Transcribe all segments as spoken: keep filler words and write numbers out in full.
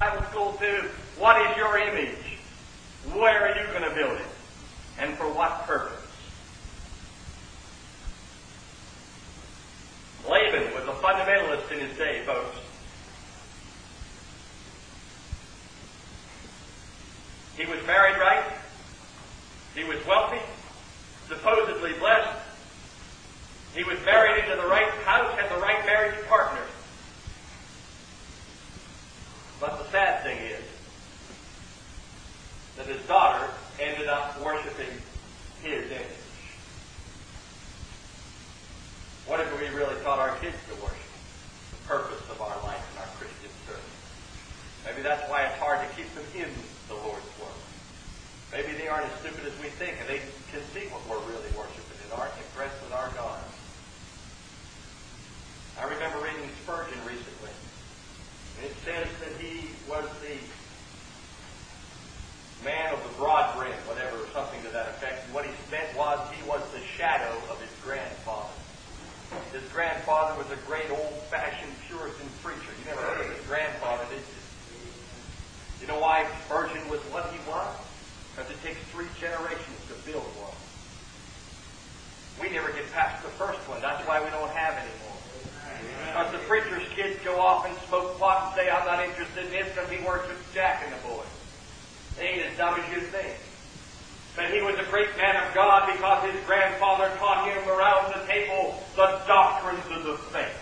Bible school too. What is your image? Where are you going to build it? And for what purpose? Laban was a fundamentalist in his day, folks. He was married right. He was wealthy, supposedly blessed. He was married into the right house, had the right marriage partner. But the sad thing is that his daughter ended up worshiping his image. What have we really taught our kids to worship? The purpose of our life and our Christian service. Maybe that's why it's hard to keep them in the Lord's Word. Maybe they aren't as stupid as we think, and they can see what we're really worshiping and aren't impressed with our God. I remember reading Spurgeon recently, and it says that he was the man of the broad brim, whatever, something to that effect. And what he meant was he was the shadow of his grandfather. His grandfather was a great old-fashioned Puritan preacher. You never heard of his grandfather, did you? You know why Spurgeon was what he was? Because it takes three generations to build one. We never get past the first one. That's why we don't have any more. Because the preacher's kids go off and smoke pot and say, I'm not interested in this because he works with Jack and the boys. They ain't as dumb as you think. But he was a great man of God because his grandfather taught him around the table the doctrines of the faith.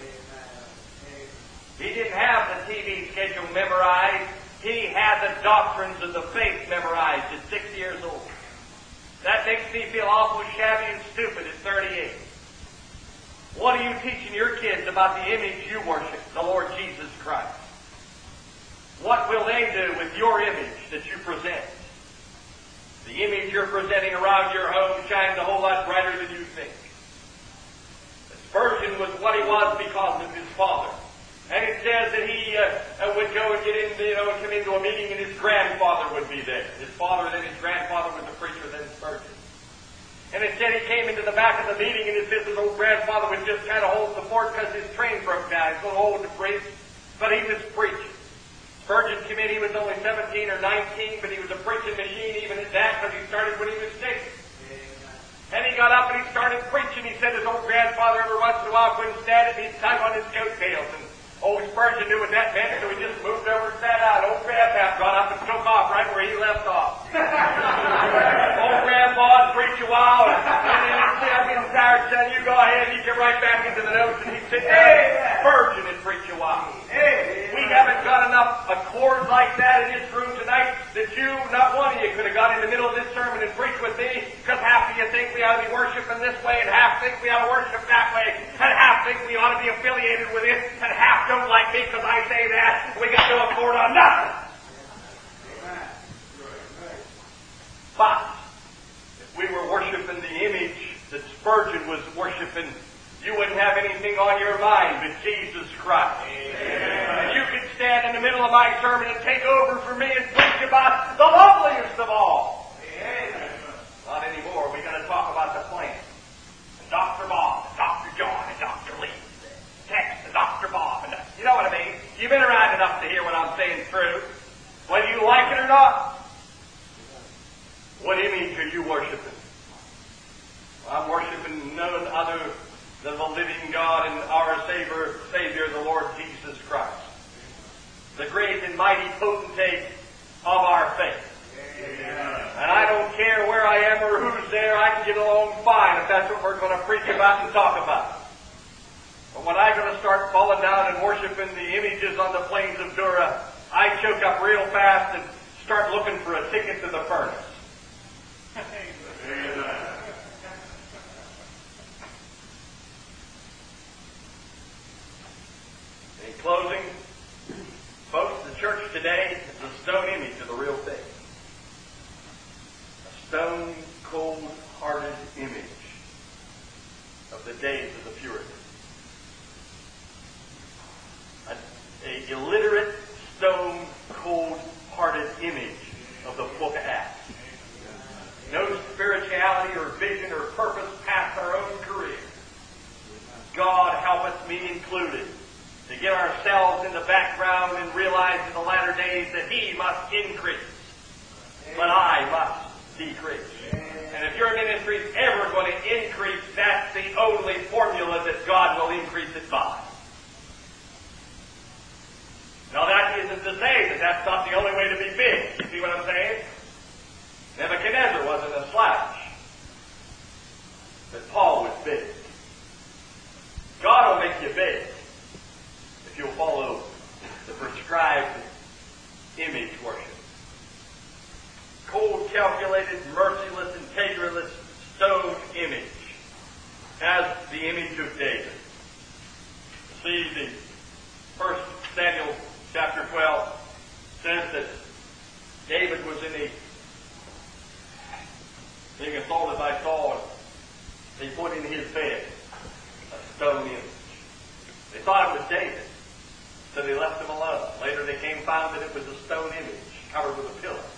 He didn't have the T V schedule memorized. He had the doctrines of the faith memorized at six years old. That makes me feel awful shabby and stupid at thirty-eight. What are you teaching your kids about the image you worship, the Lord Jesus Christ? What will they do with your image that you present? The image you're presenting around your home shines a whole lot brighter than you think. Spurgeon was what he was because of his father. And it says that he uh, would go and get into, you know, come into a meeting and his grandfather would be there. His father, then his grandfather was a preacher, then Spurgeon. And it said he came into the back of the meeting and his, his old grandfather was just kind of holding the fort because his train broke down. He's going to hold the preach, but he was preaching. Spurgeon came in, he was only seventeen or nineteen, but he was a preaching machine even at that because he started when he was six. And he got up and he started preaching. He said his old grandfather every once in a while couldn't stand it and he'd tug on his coattails. And old Spurgeon knew what that meant, so he just moved over and sat out. Old Grandpa got up and took off right where he left off. Old Grandpa would preach a while, and then he'd say, I'm getting tired, son, you go ahead. He'd get right back into the notes, and he'd sit down and Spurgeon and preach a while. We haven't got enough accords like that in this room tonight that you, not one of you, could have got in the middle of this sermon and preached with me, because half of you think we ought to be worshiping this way, and half think we ought to worship that way, and half think we ought to be affiliated with it, and half don't like me because I say that. We got no accord on nothing. But if we were worshiping the image that Spurgeon was worshiping, you wouldn't have anything on your mind but Jesus Christ. Amen. And you could stand in the middle of my sermon and take over for me and preach about the loveliest of all. Amen. Not anymore. We're going to talk about the plan. And Doctor Bob, and Doctor John, and Doctor Lee. Text, and Doctor Bob. And you know what I mean? You've been around enough to hear what I'm saying through. Whether you like it or not. What image are you worshiping? Well, I'm worshiping none other than the living God and our Savior, Savior, the Lord Jesus Christ. The great and mighty potentate of our faith. Amen. And I don't care where I am or who's there, I can get along fine if that's what we're going to preach about and talk about. But when I'm going to start falling down and worshiping the images on the plains of Dura, I choke up real fast and start looking for a ticket to the furnace. Amen. In closing, folks, the church today is a stone image of the real thing. A stone, cold-hearted image of the days of the Puritans. A illiterate, stone, cold-hearted image of the book of Acts. No spirituality or vision or purpose past our own career. God help us, me included, to get ourselves realize in the latter days that He must increase, but I must decrease. And if your ministry is ever going to increase, that's the only formula that God will increase it by. Now that isn't to say that that's not the only way to be big. You see what I'm saying? Nebuchadnezzar wasn't a slouch, but Paul was big. God will make you big if you'll follow the prescribed image worship. Cold, calculated, merciless, integralist, stone image as the image of David. See, the First Samuel chapter twelve says that David was in a being assaulted by Saul, and he put in his bed a stone image. They thought it was David, so they left him alone. Later they came found that it was a stone image covered with a pillow.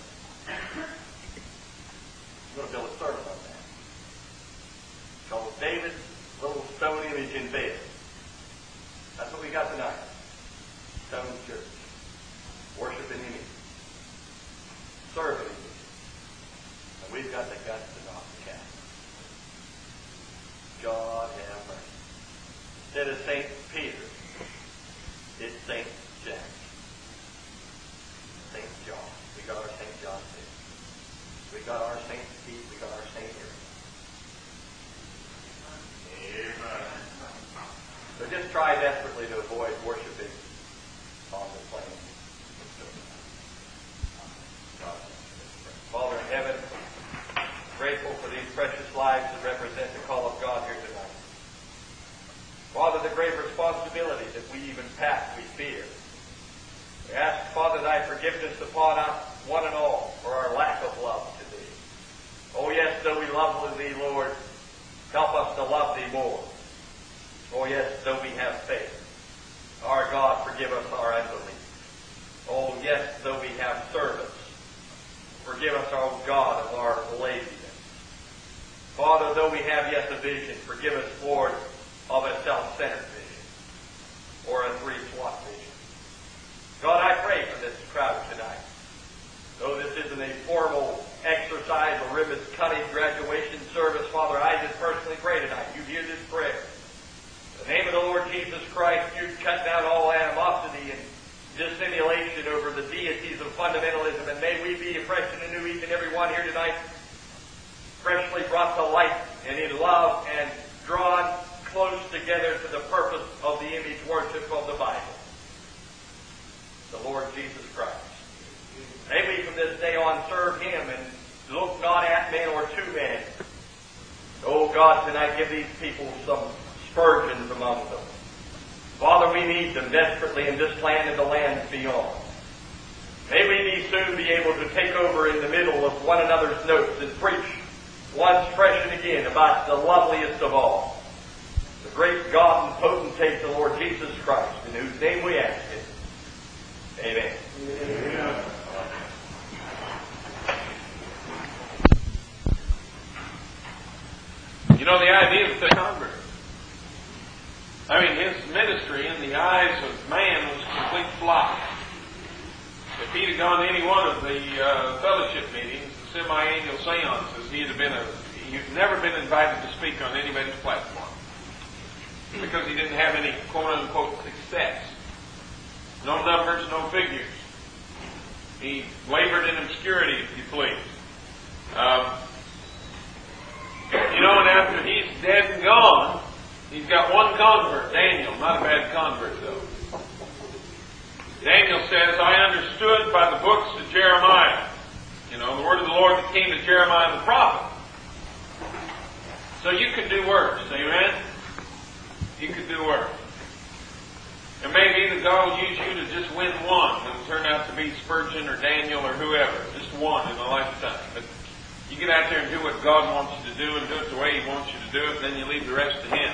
I'm going to build a sermon on that. Called David's little stone image in bed. That's what we got tonight. Stone church. Worship an image. Serve an image. And we've got the guts to knock the cat. God have mercy. Instead of Saint Peter, it's Saint Jack. Saint John. We got our Saint John too. We got our Saint Steve. We got our Saint Eric. Amen. So just try desperately to avoid worshiping on the plane. Father in heaven, grateful for these precious lives that represent the call of God here tonight. Father, the great responsibility that we even pass, we fear. We ask, Father, thy forgiveness upon us, one and all, for our lack of love to thee. Oh yes, though we love thee, Lord, help us to love thee more. Oh yes, though we have faith. Our God, forgive us our unbelief. Oh yes, though we have service, forgive us, our God, of our laziness. Father, though we have yet a vision, forgive us, Lord, of a self-centered vision or a three-slot vision. God, I pray for this crowd tonight. Though this isn't a formal exercise or ribbons cutting graduation service, Father, I just personally pray tonight. You hear this prayer. In the name of the Lord Jesus Christ, you cut down all animosity and dissimulation over the deities of fundamentalism, and may we be afresh and anew, each and every one here tonight, freshly brought to light and in love and drawn close together to the purpose of the image worship of the Bible, the Lord Jesus Christ. May we from this day on serve Him and look not at men or to men. Oh God, tonight give these people some Spurgeons among them. Father, we need them desperately in this land and the lands beyond. May we be soon be able to take over in the middle of one another's notes and preach once fresh and again about the loveliest of all, the great God and potentate, the Lord Jesus Christ, in whose name we ask it. Amen. Amen. You know, the idea of the convert. I mean, his ministry in the eyes of man was a complete flop. If he'd have gone to any one of the uh, fellowship meetings, the semi-annual seances, he'd have been a, he'd never been invited to speak on anybody's platform. Because he didn't have any quote-unquote success. No numbers, no figures. He wavered in obscurity, if you please. Um, you know, and after he's dead and gone, he's got one convert, Daniel. Not a bad convert, though. Daniel says, I understood by the books of Jeremiah. You know, the word of the Lord that came to Jeremiah the prophet. So you can do works, amen? You can do works. And maybe that God will use you to just win one. It'll turn out to be Spurgeon or Daniel or whoever. Just one in a lifetime. But you get out there and do what God wants you to do and do it the way He wants you to do it, and then you leave the rest to Him.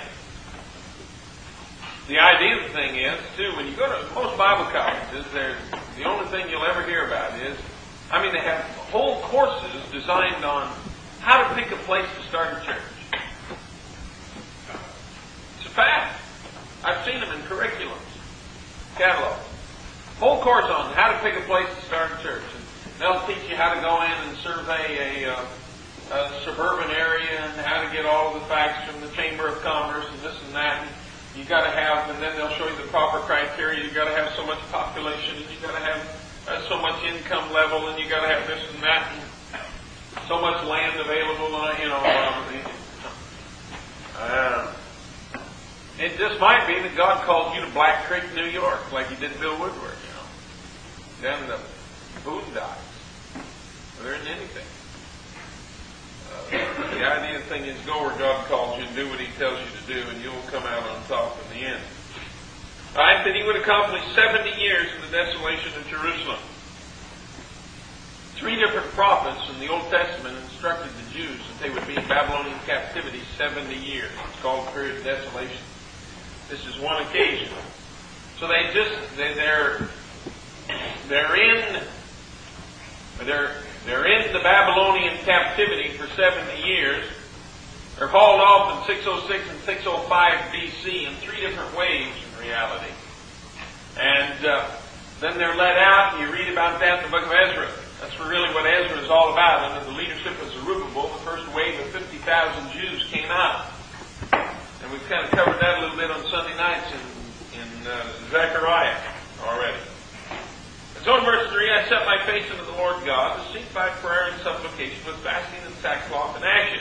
The idea of the thing is, too, when you go to most Bible colleges, there's, the only thing you'll ever hear about is, I mean, they have whole courses designed on how to pick a place to start a church. It's a fact. I've seen them in curriculums, catalogs. Whole course on how to pick a place to start a church. And they'll teach you how to go in and survey a, uh, a suburban area and how to get all of the facts from the Chamber of Commerce and this and that. And you got to have, and then they'll show you the proper criteria. You got to have so much population, and you got to have uh, so much income level, and you got to have this and that, and so much land available. Uh, you know, um, uh, it just might be that God called you to Black Creek, New York, like He did Bill Woodward. You know, down in the boondocks. There isn't anything. Uh, the idea thing is go where God calls you and do what He tells you to do, and you'll come out on top in the end. All right, that He would accomplish seventy years in the desolation of Jerusalem. Three different prophets in the Old Testament instructed the Jews that they would be in Babylonian captivity seventy years. It's called the period of desolation. This is one occasion. So they just, they, they're, they're in, they're, they're in the Babylonian captivity for seventy years. They're hauled off in six oh six and six oh five B C in three different waves in reality. And uh, then they're let out, and you read about that in the book of Ezra. That's really what Ezra is all about. Under the leadership of Zerubbabel, the first wave of fifty thousand Jews came out. And we've kind of covered that a little bit on Sunday nights in, in uh, Zechariah already. And so in verse three, I set my face unto the Lord God to seek by prayer and supplication with fasting and sackcloth and ashes.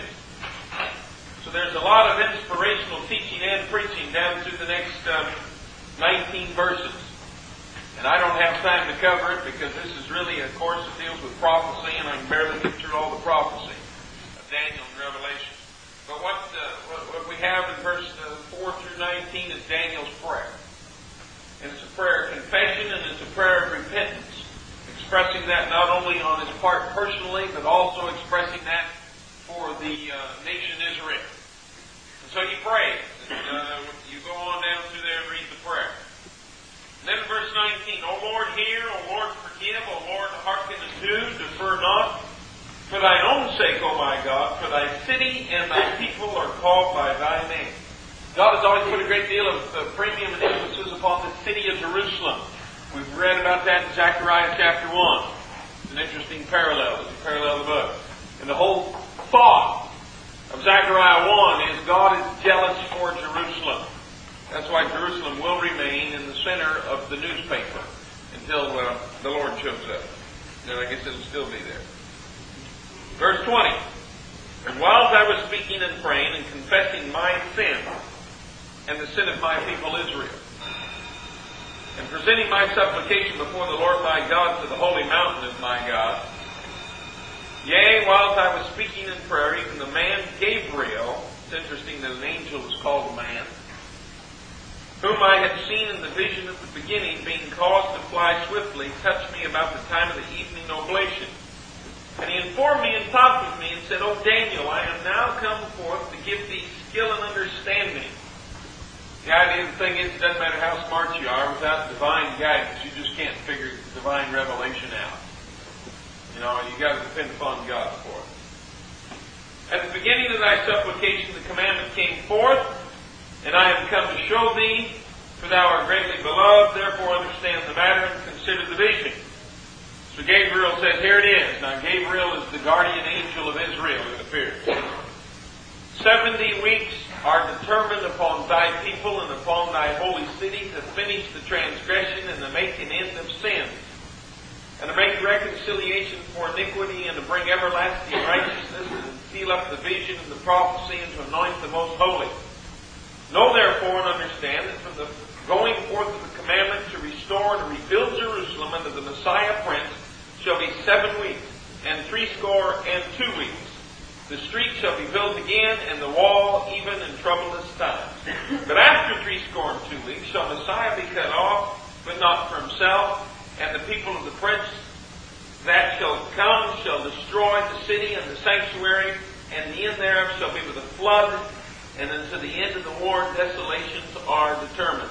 So there's a lot of inspirational teaching and preaching down through the next um, nineteen verses. And I don't have time to cover it because this is really a course that deals with prophecy, and I can barely get through all the prophecy of Daniel and Revelation. But what, uh, what, what we have in verse uh, four through nineteen is Daniel's prayer. And it's a prayer of confession, and it's a prayer of repentance. Expressing that not only on his part personally, but also expressing that for the uh, nation Israel. And so he prays. And uh, you go on down through there and read the prayer. And then in verse nineteen, O Lord, hear, O Lord, forgive, O Lord, hearken unto, defer not. For thine own sake, O my God, for thy city and thy people are called by thy name. God has always put a great deal of uh, premium and emphasis upon the city of Jerusalem. We've read about that in Zechariah chapter one. It's an interesting parallel as you parallel the book. And the whole thought of Zechariah one is God is jealous for Jerusalem. That's why Jerusalem will remain in the center of the newspaper until uh, the Lord shows up. And I guess it'll still be there. Verse twenty. And whilst I was speaking and praying and confessing my sin and the sin of my people Israel, and presenting my supplication before the Lord my God to the holy mountain of my God, yea, whilst I was speaking in prayer, even the man Gabriel, it's interesting that an angel is called a man, whom I had seen in the vision at the beginning, being caused to fly swiftly, touched me about the time of the evening oblation. And he informed me and talked with me and said, O Daniel, I am now come forth to give thee skill and understanding. The idea of the thing is, it doesn't matter how smart you are, without divine guidance, you just can't figure divine revelation out. You know, you got to depend upon God for it. At the beginning of thy supplication, the commandment came forth, and I have come to show thee, for thou art greatly beloved, therefore understand the matter and consider the vision. So Gabriel says, here it is. Now Gabriel is the guardian angel of Israel, it appears. Seventy weeks are determined upon thy people and upon thy holy city to finish the transgression and to make an end of sin, and to make reconciliation for iniquity, and to bring everlasting righteousness, and to seal up the vision and the prophecy, and to anoint the most holy. Know therefore and understand that from the going forth of the commandment to restore and to rebuild Jerusalem under the Messiah Prince shall be seven weeks, and threescore and two weeks. The street shall be built again, and the wall even in troublous times. But after threescore and two weeks shall Messiah be cut off, but not for himself, and the people of the Prince that shall come shall destroy the city and the sanctuary, and the end thereof shall be with a flood, and unto the end of the war desolations are determined.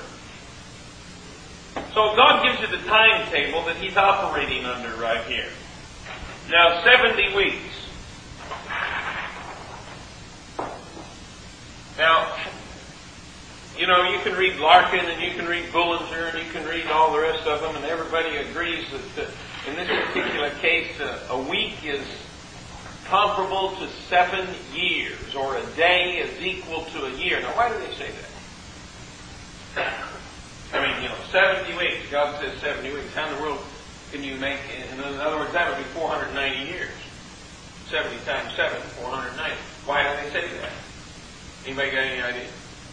So God gives you the timetable that He's operating under right here. Now, seventy weeks. Now, you know, you can read Larkin and you can read Bullinger and you can read all the rest of them, and everybody agrees that uh, in this particular case, uh, a week is comparable to seven years, or a day is equal to a year. Now, why do they say that? I mean, you know, seventy weeks. God says seventy weeks. How in the world can you make, in other words, that would be four hundred ninety years. seventy times seven, four hundred ninety. Why do they say that? Anybody got any idea?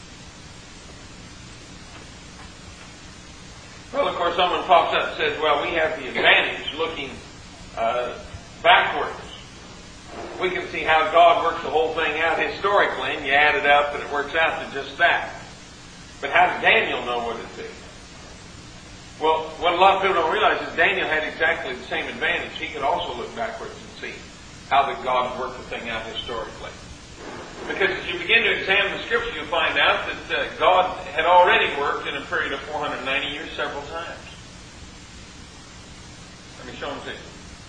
Well, of course, someone pops up and says, well, we have the advantage looking uh, backwards. We can see how God works the whole thing out historically, and you add it up and it works out to just that. But how did Daniel know what it is? Well, what a lot of people don't realize is Daniel had exactly the same advantage. He could also look backwards and see how that God worked the thing out historically. Because as you begin to examine the Scripture, you'll find out that uh, God had already worked in a period of four hundred ninety years several times. Let me show them to you.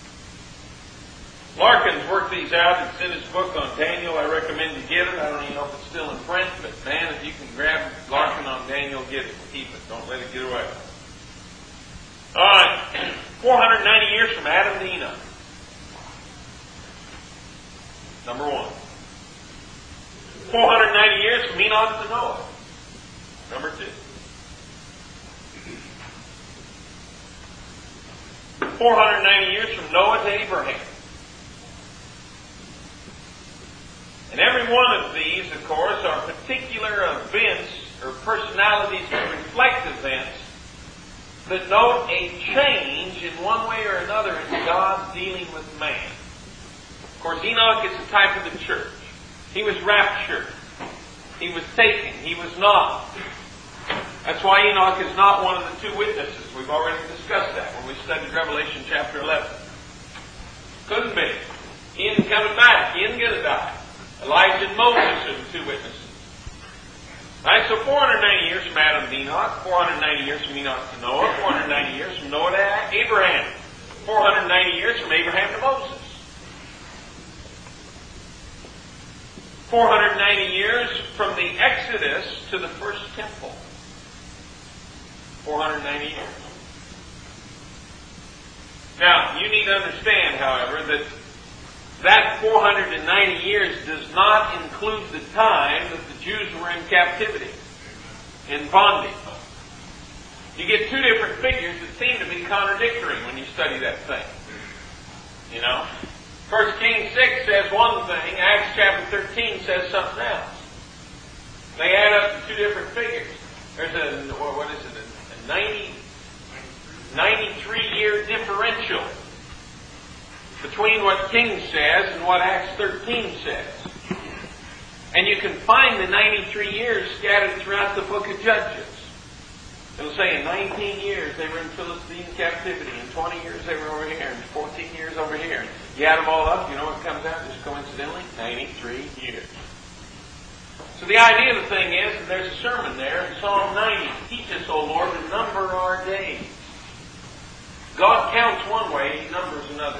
Larkin's worked these out. It's in his book on Daniel. I recommend you get it. I don't even know if it's still in print, but man, if you can grab Larkin on Daniel, get it. Keep it. Don't let it get away. All right. four hundred ninety years from Adam to Enoch. Number one. four hundred ninety years from Enoch to Noah. Number two. four hundred ninety years from Noah to Abraham. And every one of these, of course, are particular events or personalities that reflect events that note a change in one way or another in God dealing with man. Of course, Enoch is the type of the church. He was raptured. He was taken. He was not. That's why Enoch is not one of the two witnesses. We've already discussed that when we studied Revelation chapter eleven. Couldn't be. He isn't coming back. He isn't going to die. Elijah and Moses are the two witnesses. Alright, so four hundred ninety years from Adam to Enoch, four hundred ninety years from Enoch to Noah, four hundred ninety years from Noah to Abraham, four hundred ninety years from Abraham to Moses. four hundred ninety years from the Exodus to the first temple. four hundred ninety years. Now, you need to understand, however, that that four hundred ninety years does not include the time that the Jews were in captivity, in bondage. You get two different figures that seem to be contradictory when you study that thing. You know? First Kings six says one thing, Acts chapter thirteen says something else. They add up to two different figures. There's a, what is it, a ninety, ninety-three year differential between what Kings says and what Acts thirteen says. And you can find the ninety-three years scattered throughout the book of Judges. It'll say in nineteen years they were in Philistine captivity, in twenty years they were over here, and fourteen years over here. You add them all up, you know what comes out just coincidentally? ninety-three years. So the idea of the thing is, and there's a sermon there in Psalm ninety, teach us, O Lord, to number our days. God counts one way, He numbers another.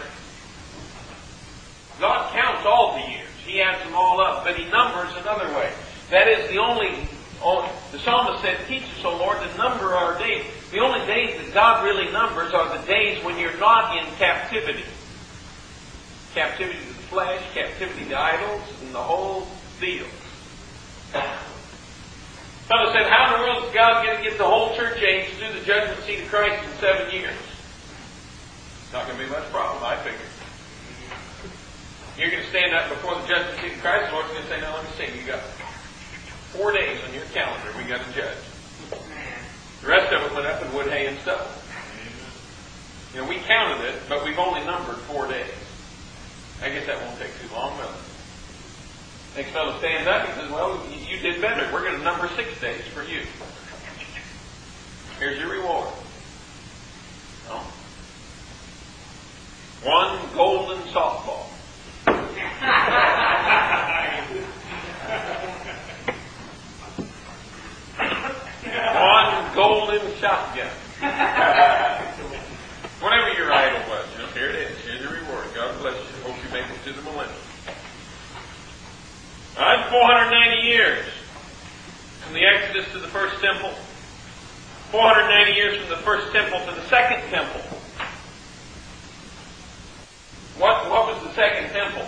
God counts all the years. He adds them all up, but He numbers another way. That is the only, the psalmist said, teach us, O Lord, to number our days. The only days that God really numbers are the days when you're not in captivity. Captivity to the flesh, captivity to idols, and the whole deal. Someone said, how in the world is God going to get the whole church age to do the judgment seat of Christ in seven years? Not going to be much problem, I figure. You're going to stand up before the judgment seat of Christ, and Lord's going to say, now let me see, you got four days on your calendar we got to judge. The rest of it went up in wood, hay, and stuff. You know, we counted it, but we've only numbered four days. I guess that won't take too long, will it? Next fellow stands up and says, well, you did better. We're going to number six days for you. Here's your reward. No? One golden softball. One golden shotgun. Whatever your idol was, you know, here it is. Here's your reward. God bless you. Hope you make it to the millennium. All right, four hundred ninety years from the Exodus to the first temple? four hundred ninety years from the first temple to the second temple. What, what was the second temple?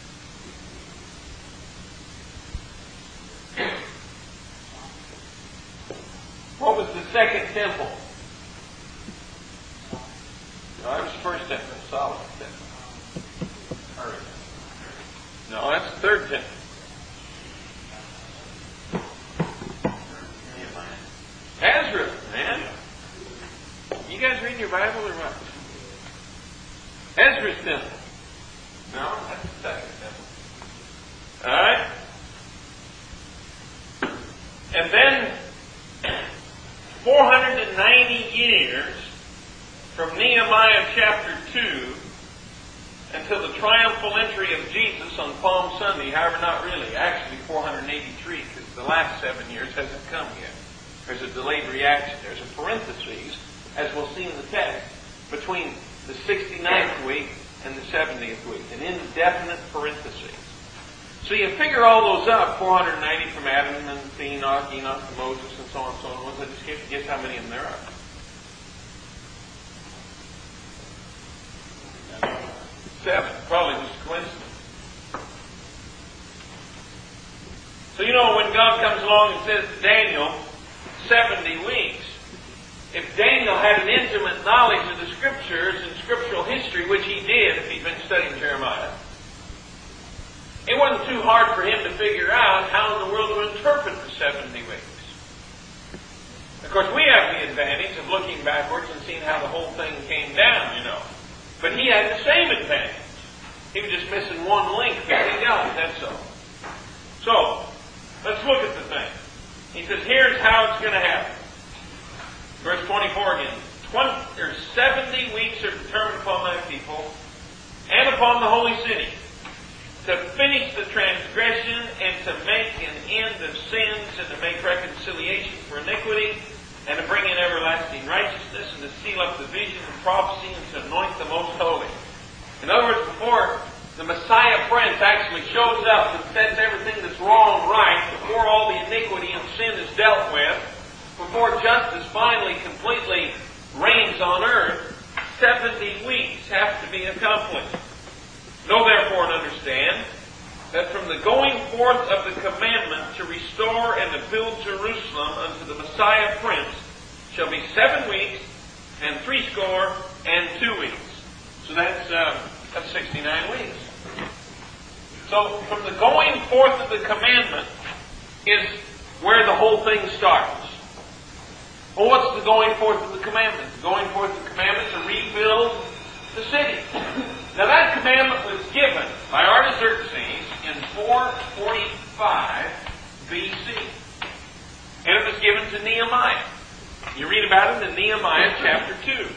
What was the second temple? No, that was the first temple, Solomon's temple. No, that's the third temple. Ezra, man. You guys reading your Bible or what? Ezra's temple. No, that's the second temple. Alright? And then, four hundred ninety years from Nehemiah chapter two until the triumphal entry of Jesus on Palm Sunday, however, not really, actually four hundred eighty-three, because the last seven years hasn't come yet. There's a delayed reaction. There's a parenthesis, as we'll see in the text, between the sixty-ninth week and the seventieth week, an indefinite parenthesis. So you figure all those up, four hundred ninety from Adam and to Enoch, Enoch to Moses, and so on and so on. Once I just guess, guess how many of them there are. Seven. Probably just a coincidence. So you know, when God comes along and says to Daniel, seventy weeks, if Daniel had an intimate knowledge of the Scriptures and scriptural history, which he did if he'd been studying Jeremiah, it wasn't too hard for him to figure out how in the world to interpret the seventy weeks. Of course, we have the advantage of looking backwards and seeing how the whole thing came down, you know. But he had the same advantage. He was just missing one link between God, that's all. So, let's look at the thing. He says, here's how it's going to happen. Verse twenty-four again. twenty, or seventy weeks are determined upon my people and upon the holy city to finish the transgression and to make an end of sins and to make reconciliation for iniquity and to bring in everlasting righteousness and to seal up the vision and prophecy and to anoint the most holy. In other words, before the Messiah Prince actually shows up and sets everything that's wrong right, before all the iniquity and sin is dealt with, before justice finally completely reigns on earth, seventy weeks have to be accomplished. Know therefore and understand that from the going forth of the commandment to restore and to build Jerusalem unto the Messiah Prince shall be seven weeks and threescore and two weeks. So that's, uh, that's sixty-nine weeks. So from the going forth of the commandment is where the whole thing starts. Well, what's the going forth of the commandment? The going forth of the commandment to rebuild the city. Now that commandment was given by Artaxerxes in four forty-five B C. And it was given to Nehemiah. You read about it in Nehemiah chapter two.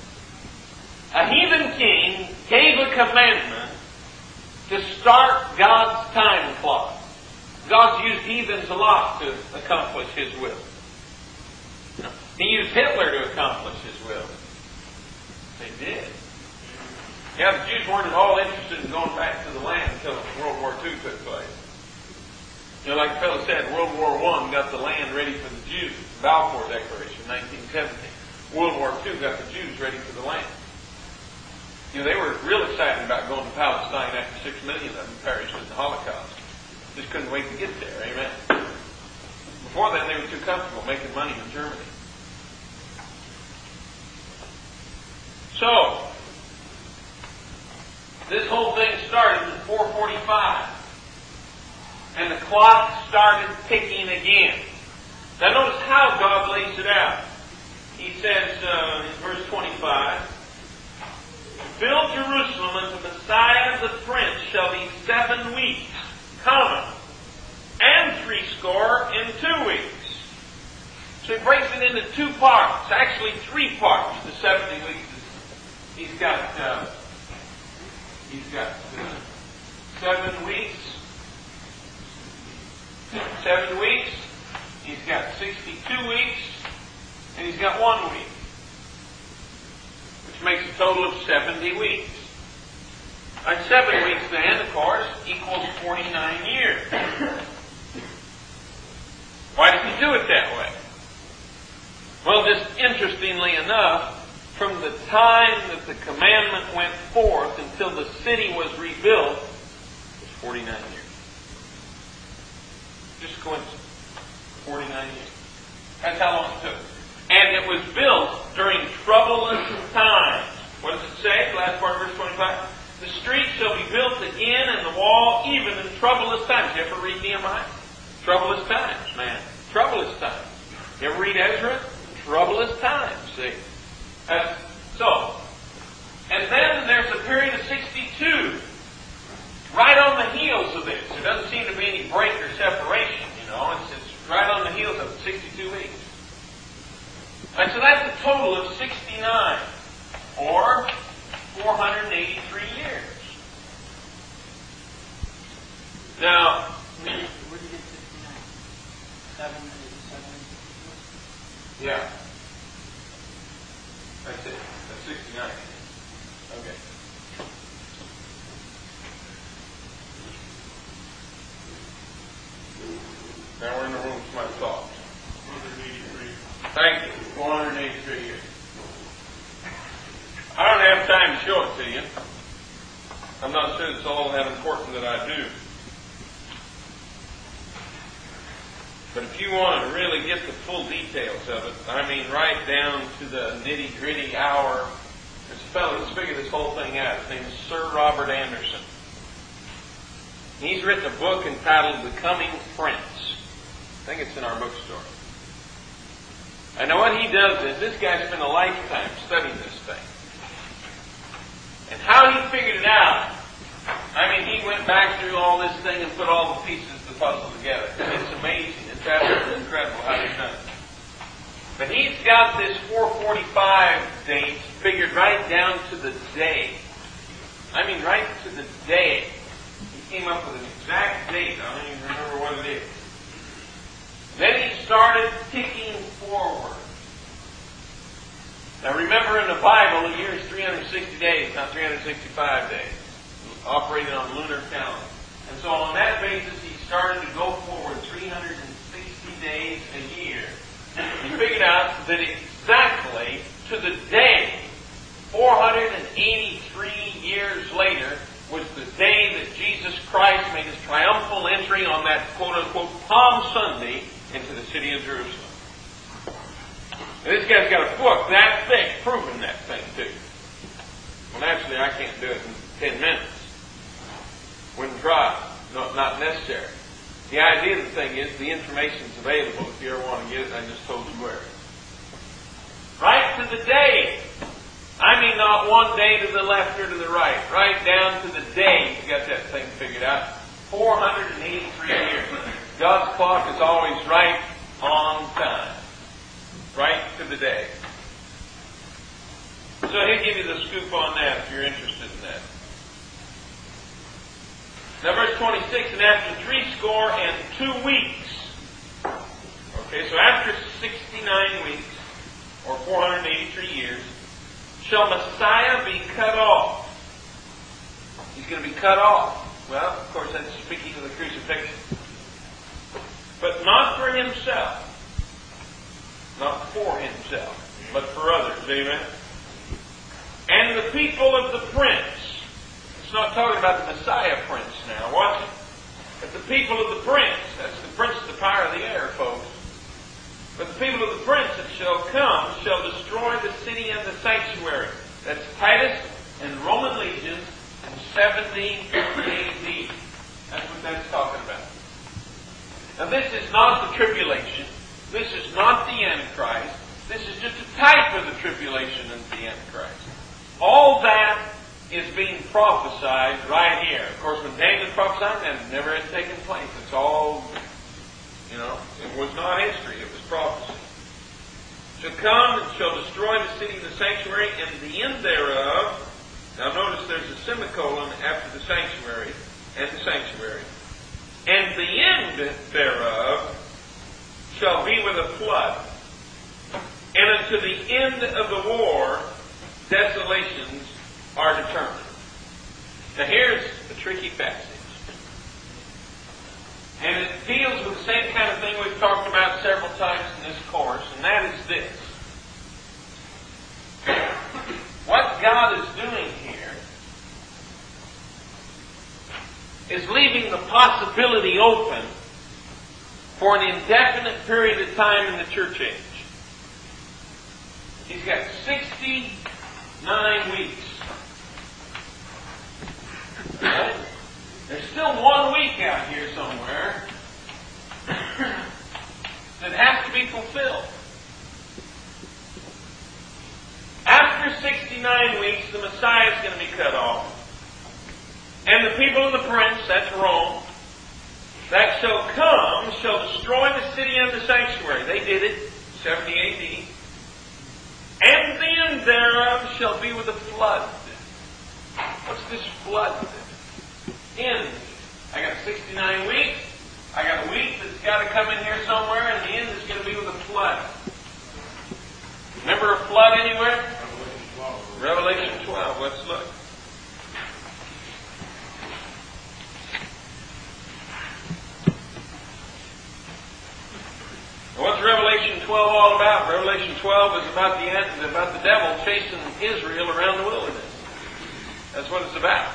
A heathen king gave a commandment to start God's time clock. God's used heathens a lot to accomplish His will. He used Hitler to accomplish His will. They did. Yeah, the Jews weren't at all interested in going back to the land until World War Two took place. You know, like the fellow said, World War One got the land ready for the Jews. Balfour Declaration, nineteen seventeen. World War Two got the Jews ready for the land. You know, they were real excited about going to Palestine after six million of them perished in the Holocaust. Just couldn't wait to get there, amen. Before then, they were too comfortable making money in Germany. So, this whole thing started in four forty-five. And the clock started ticking again. Now notice how God lays it out. He says uh, in verse twenty-five, build Jerusalem unto Messiah the Prince shall be seven weeks, comma, and threescore in two weeks. So he breaks it into two parts, actually three parts, the seventy weeks. He's got, uh, he's got uh, seven weeks, seven weeks, he's got sixty-two weeks, and he's got one week, which makes a total of seventy weeks. And seven weeks then, of course, equals forty-nine years. Why did he do it that way? Well, just interestingly enough, from the time that the commandment went forth until the city was rebuilt, it was forty-nine years. Just coincidence. forty-nine years. That's how long it took. And it was built during troublous times. What does it say? The last part of verse twenty-five. The street shall be built again and the wall even in troublous times. You ever read Nehemiah? Troublous times, man. Troublous times. You ever read Ezra? Troublous times, see. That's, so, and then there's a period of sixty-two. Right on the heels of this. There doesn't seem to be any break or separation, you know. It's, it's right on the heels of sixty-two weeks. And so that's a total of sixty-nine, or four hundred eighty-three years. Now, where did you get sixty-nine? Seven, seven. Yeah. That's it. That's sixty-nine. Okay. Now we're in the room for my thoughts. four hundred eighty-three. Thank you. four hundred eighty-three years. I don't have time to show it to you. I'm not sure it's all that important that I do. But if you want to really get the full details of it, I mean right down to the nitty-gritty hour, there's a fellow who's figured this whole thing out. His name is Sir Robert Anderson. He's written a book entitled The Coming Prince. I think it's in our bookstore. I know what he does is, this guy spent a lifetime studying this thing. And how he figured it out, I mean, he went back through all this thing and put all the pieces of the puzzle together. It's amazing. It's absolutely incredible how he's done it. But he's got this four forty-five date figured right down to the day. I mean, right to the day. He came up with an exact date. I don't even remember what it is. Then he started ticking forward. Now remember, in the Bible, a year is three hundred sixty days, not three hundred sixty-five days. Operating on lunar calendar. And so on that basis, he started to go forward three hundred sixty days a year. He figured out that exactly to the day, four hundred eighty-three years later, was the day that Jesus Christ made his triumphal entry on that quote-unquote Palm Sunday into the city of Jerusalem. And this guy's got a book that thick proving that thing too. Well, naturally, I can't do it in ten minutes. Wouldn't try. No, not necessary. The idea of the thing is the information's available if you ever want to get it. I just told you where. Right to the day. I mean, not one day to the left or to the right. Right down to the day you got that thing figured out. four hundred eighty-three years. God's clock is always right on time. Right to the day. So he'll give you the scoop on that if you're interested in that. Now verse twenty-six, and after three score and two weeks. Okay, so after sixty-nine weeks, or four hundred eighty-three years, shall Messiah be cut off. He's going to be cut off. Well, of course, that's speaking of the crucifixion. But not for himself. Not for himself, but for others. Amen? And the people of the prince. It's not talking about the Messiah prince now, watch it. But the people of the prince. That's the prince of the power of the air, folks. But the people of the prince that shall come shall destroy the city and the sanctuary. That's Titus and Roman legions in seventy A D. That's what that's talking about. Now this is not the tribulation. This is not the Antichrist. This is just a type of the tribulation and the Antichrist. All that is being prophesied right here. Of course, when Daniel prophesied, that never had taken place. It's all, you know, it was not history. It was prophecy. Shall come and shall destroy the city and the sanctuary, and the end thereof. Now notice there's a semicolon after the sanctuary, and the sanctuary. And the end thereof shall be with a flood. And unto the end of the war, desolations are determined. Now here's a tricky passage. And it deals with the same kind of thing we've talked about several times in this course, and that is this. what God is doing here is leaving the possibility open for an indefinite period of time in the church age. He's got sixty-nine weeks. Right? There's still one week out here somewhere that has to be fulfilled. After sixty-nine weeks, the Messiah is going to be cut off. And the people of the prince, that's Rome, that shall come, shall destroy the city and the sanctuary. They did it, seventy A D. And the end thereof shall be with a flood. What's this flood? End. I got sixty-nine weeks. I got a week that's got to come in here somewhere, and the end is going to be with a flood. Remember a flood anywhere? Revelation twelve. Let's look. What's Revelation twelve all about? Revelation twelve is about the about the devil chasing Israel around the wilderness. That's what it's about.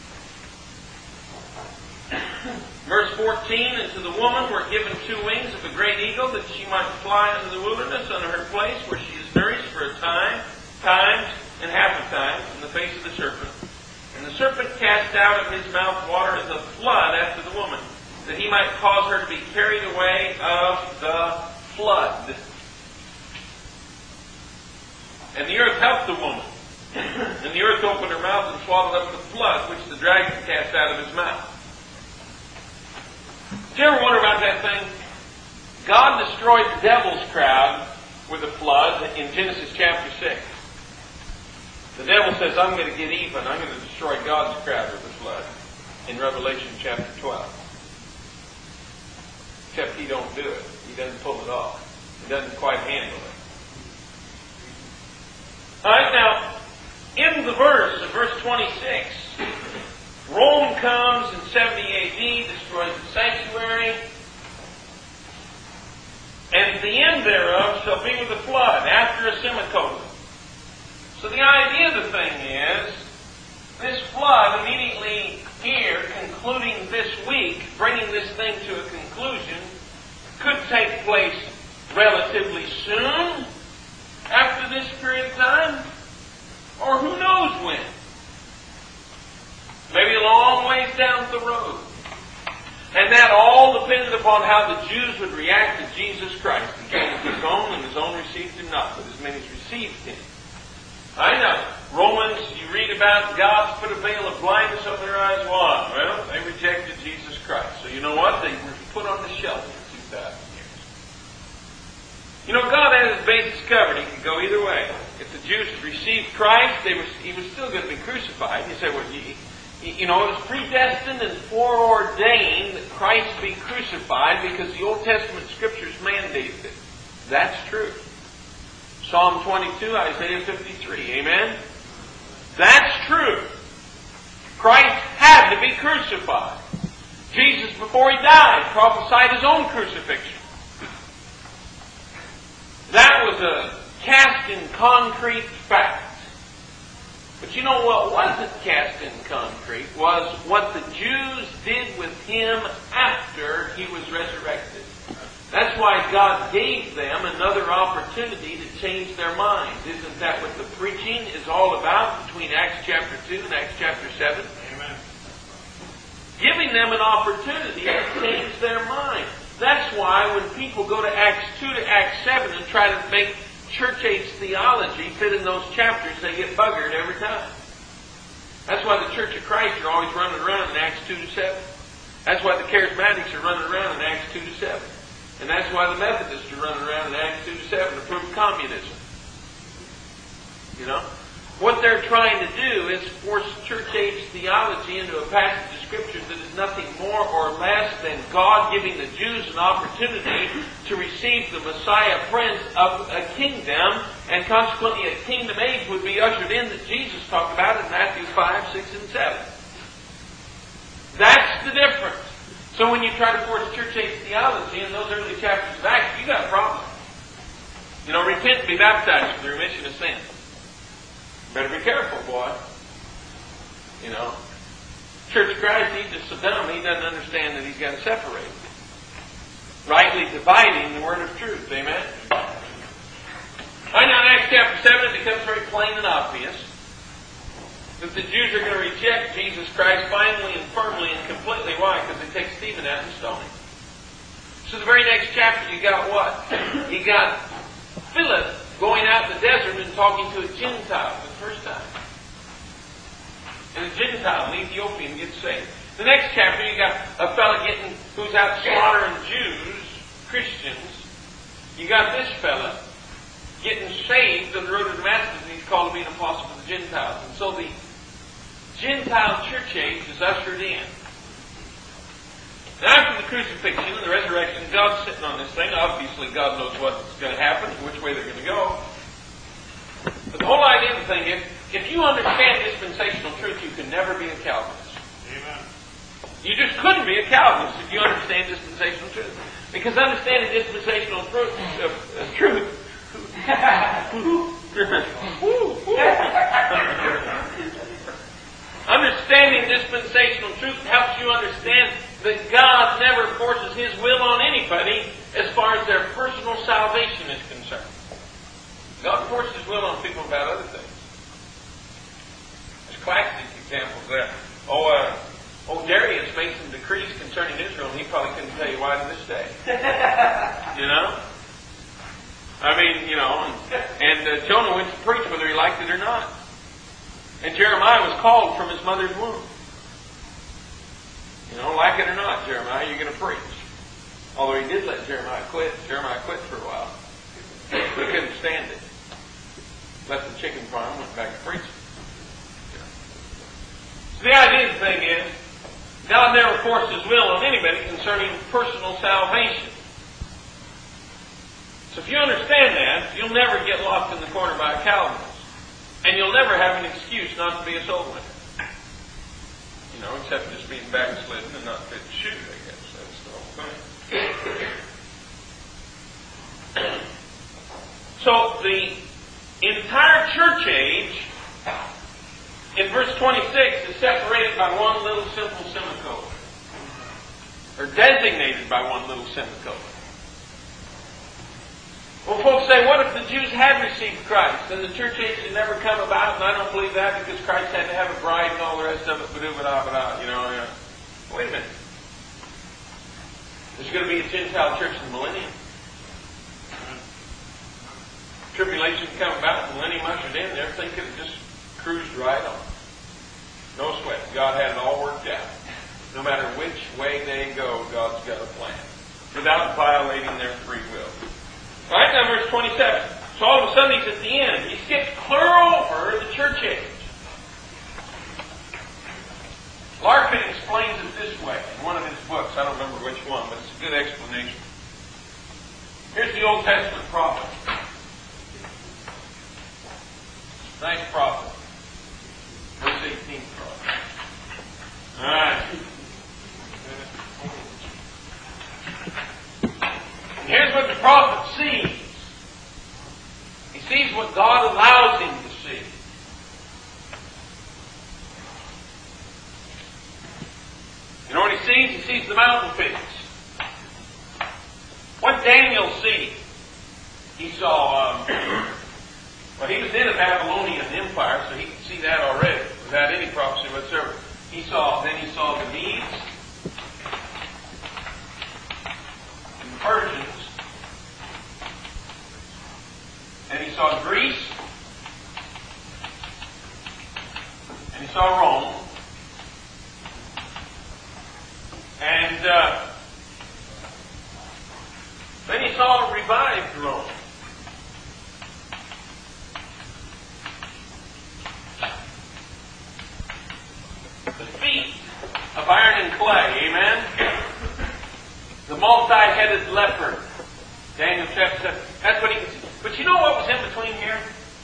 Verse fourteen, and to the woman were given two wings of a great eagle, that she might fly into the wilderness, unto her place, where she is nourished for a time, times, and half a time, in the face of the serpent. And the serpent cast out of his mouth water as a flood after the woman, that he might cause her to be carried away of the flood. And the earth helped the woman. And the earth opened her mouth and swallowed up the flood, which the dragon cast out of his mouth. Did you ever wonder about that thing? God destroyed the devil's crowd with a flood in Genesis chapter six. The devil says, I'm going to get even. I'm going to destroy God's crowd with a flood in Revelation chapter twelve. Except he don't do it. He doesn't pull it off. He doesn't quite handle it. Alright, now, in the verse, in verse twenty-six, Rome comes in seventy A D, destroys the sanctuary, and the end thereof shall be with a flood, after a semicolon. So the idea of the thing is, this flood immediately here, concluding this week, bringing this thing to a conclusion, could take place relatively soon after this period of time, or who knows when. Maybe a long ways down the road. And that all depended upon how the Jews would react to Jesus Christ. He came to his own, and his own received him not, but as many as received him. I know. Romans, you read about God's put a veil of blindness over their eyes. Why? Well, they rejected Jesus Christ. So you know what? They were put on the shelf for two thousand years. You know, God had his bases covered. He could go either way. If the Jews had received Christ, they were, he was still going to be crucified. You say, well, you, you know, it was predestined and foreordained that Christ be crucified because the Old Testament Scriptures mandated it. That's true. Psalm twenty-two, Isaiah fifty-three. Amen? That's true. Christ had to be crucified. Jesus, before he died, prophesied his own crucifixion. That was a cast in concrete fact. But you know what wasn't cast in concrete was what the Jews did with him after he was resurrected. That's why God gave them another opportunity to change their minds. Isn't that what the preaching is all about between Acts chapter two and Acts chapter seven? Amen. Giving them an opportunity to change their mind. That's why when people go to Acts two to Acts seven and try to make church age theology fit in those chapters, they get buggered every time. That's why the Church of Christ are always running around in Acts two to seven. That's why the Charismatics are running around in Acts two to seven. And that's why the Methodists are running around in Acts two to seven to prove communism. You know? What they're trying to do is force church age theology into a passage of Scripture that is nothing more or less than God giving the Jews an opportunity to receive the Messiah Prince of a kingdom, and consequently a kingdom age would be ushered in that Jesus talked about in Matthew five, six, and seven. That's the difference. So when you try to force church age theology in those early chapters of Acts, you got a problem. You know, repent and be baptized for the remission of sins. Better be careful, boy. You know. Church of Christ, he's just so dumb, he doesn't understand that he's got to separate. Rightly dividing the word of truth. Amen? Right now in Acts chapter seven, it becomes very plain and obvious that the Jews are going to reject Jesus Christ finally and firmly and completely. Why? Because they take Stephen out and stone him. So the very next chapter, you got what? You got Philip going out in the desert and talking to a Gentile for the first time. And a Gentile, an Ethiopian, gets saved. The next chapter, you got a fellow getting who's out slaughtering Jews, Christians. You got this fella getting saved on the road to Damascus, and he's called to be an apostle for the Gentiles. And so the Gentile church age is ushered in. Now, after the crucifixion and the resurrection, God's sitting on this thing. Obviously, God knows what's going to happen, which way they're going to go. But the whole idea of the thing is, if you understand dispensational truth, you can never be a Calvinist. Amen. You just couldn't be a Calvinist if you understand dispensational truth. Because understanding dispensational truth, uh, uh, truth understanding dispensational truth helps you understand that God never forces His will on anybody as far as their personal salvation is concerned. God forces His will on people about other things. There's classic examples there. Oh, uh, oh, Darius made some decrees concerning Israel, and he probably couldn't tell you why to this day. You know? I mean, you know, and, and uh, Jonah went to preach whether he liked it or not. And Jeremiah was called from his mother's womb. You know, like it or not, Jeremiah, you're going to preach. Although he did let Jeremiah quit. Jeremiah quit for a while. He couldn't stand it. Left the chicken farm, went back to preaching. So the idea of the thing is, God never forces His will on anybody concerning personal salvation. So if you understand that, you'll never get locked in the corner by a Calvinist. And you'll never have an excuse not to be a soul winner. You know, except just being backslidden and not fit to shoot, I guess. That's the whole thing. So the entire church age, in verse twenty-six, is separated by one little simple semicolon. Or designated by one little semicolon. Well, folks say, what if the Jews had received Christ? Then the church age had never come about, and I don't believe that because Christ had to have a bride and all the rest of it, ba-do-ba-da-ba-da, you know. You know. Wait a minute. There's going to be a Gentile church in the millennium. Tribulation come about, the millennium ushered in, and everything could have just cruised right on. No sweat. God had it all worked out. No matter which way they go, God's got a plan. Without violating their free will. All right, now verse twenty-seven. So all of a sudden he's at the end. He skips clear over the church age. Larkin explains it this way in one of his books. I don't remember which one, but it's a good explanation. Here's the Old Testament prophet. Nice prophet. Verse eighteen prophet. All right. Here's what the prophet sees. He sees what God allows him to see. You know what he sees? He sees the mountain peaks. What Daniel see? He saw, um, well, he was in a Babylonian empire, so he could see that already without any prophecy whatsoever. He saw, then he saw the Medes and the Persians. And he saw Greece. And he saw Rome. And uh, then he saw a revived Rome. The feet of iron and clay, amen? The multi-headed leopard. Daniel chapter seven. That's what he can see. But you know what was in between here?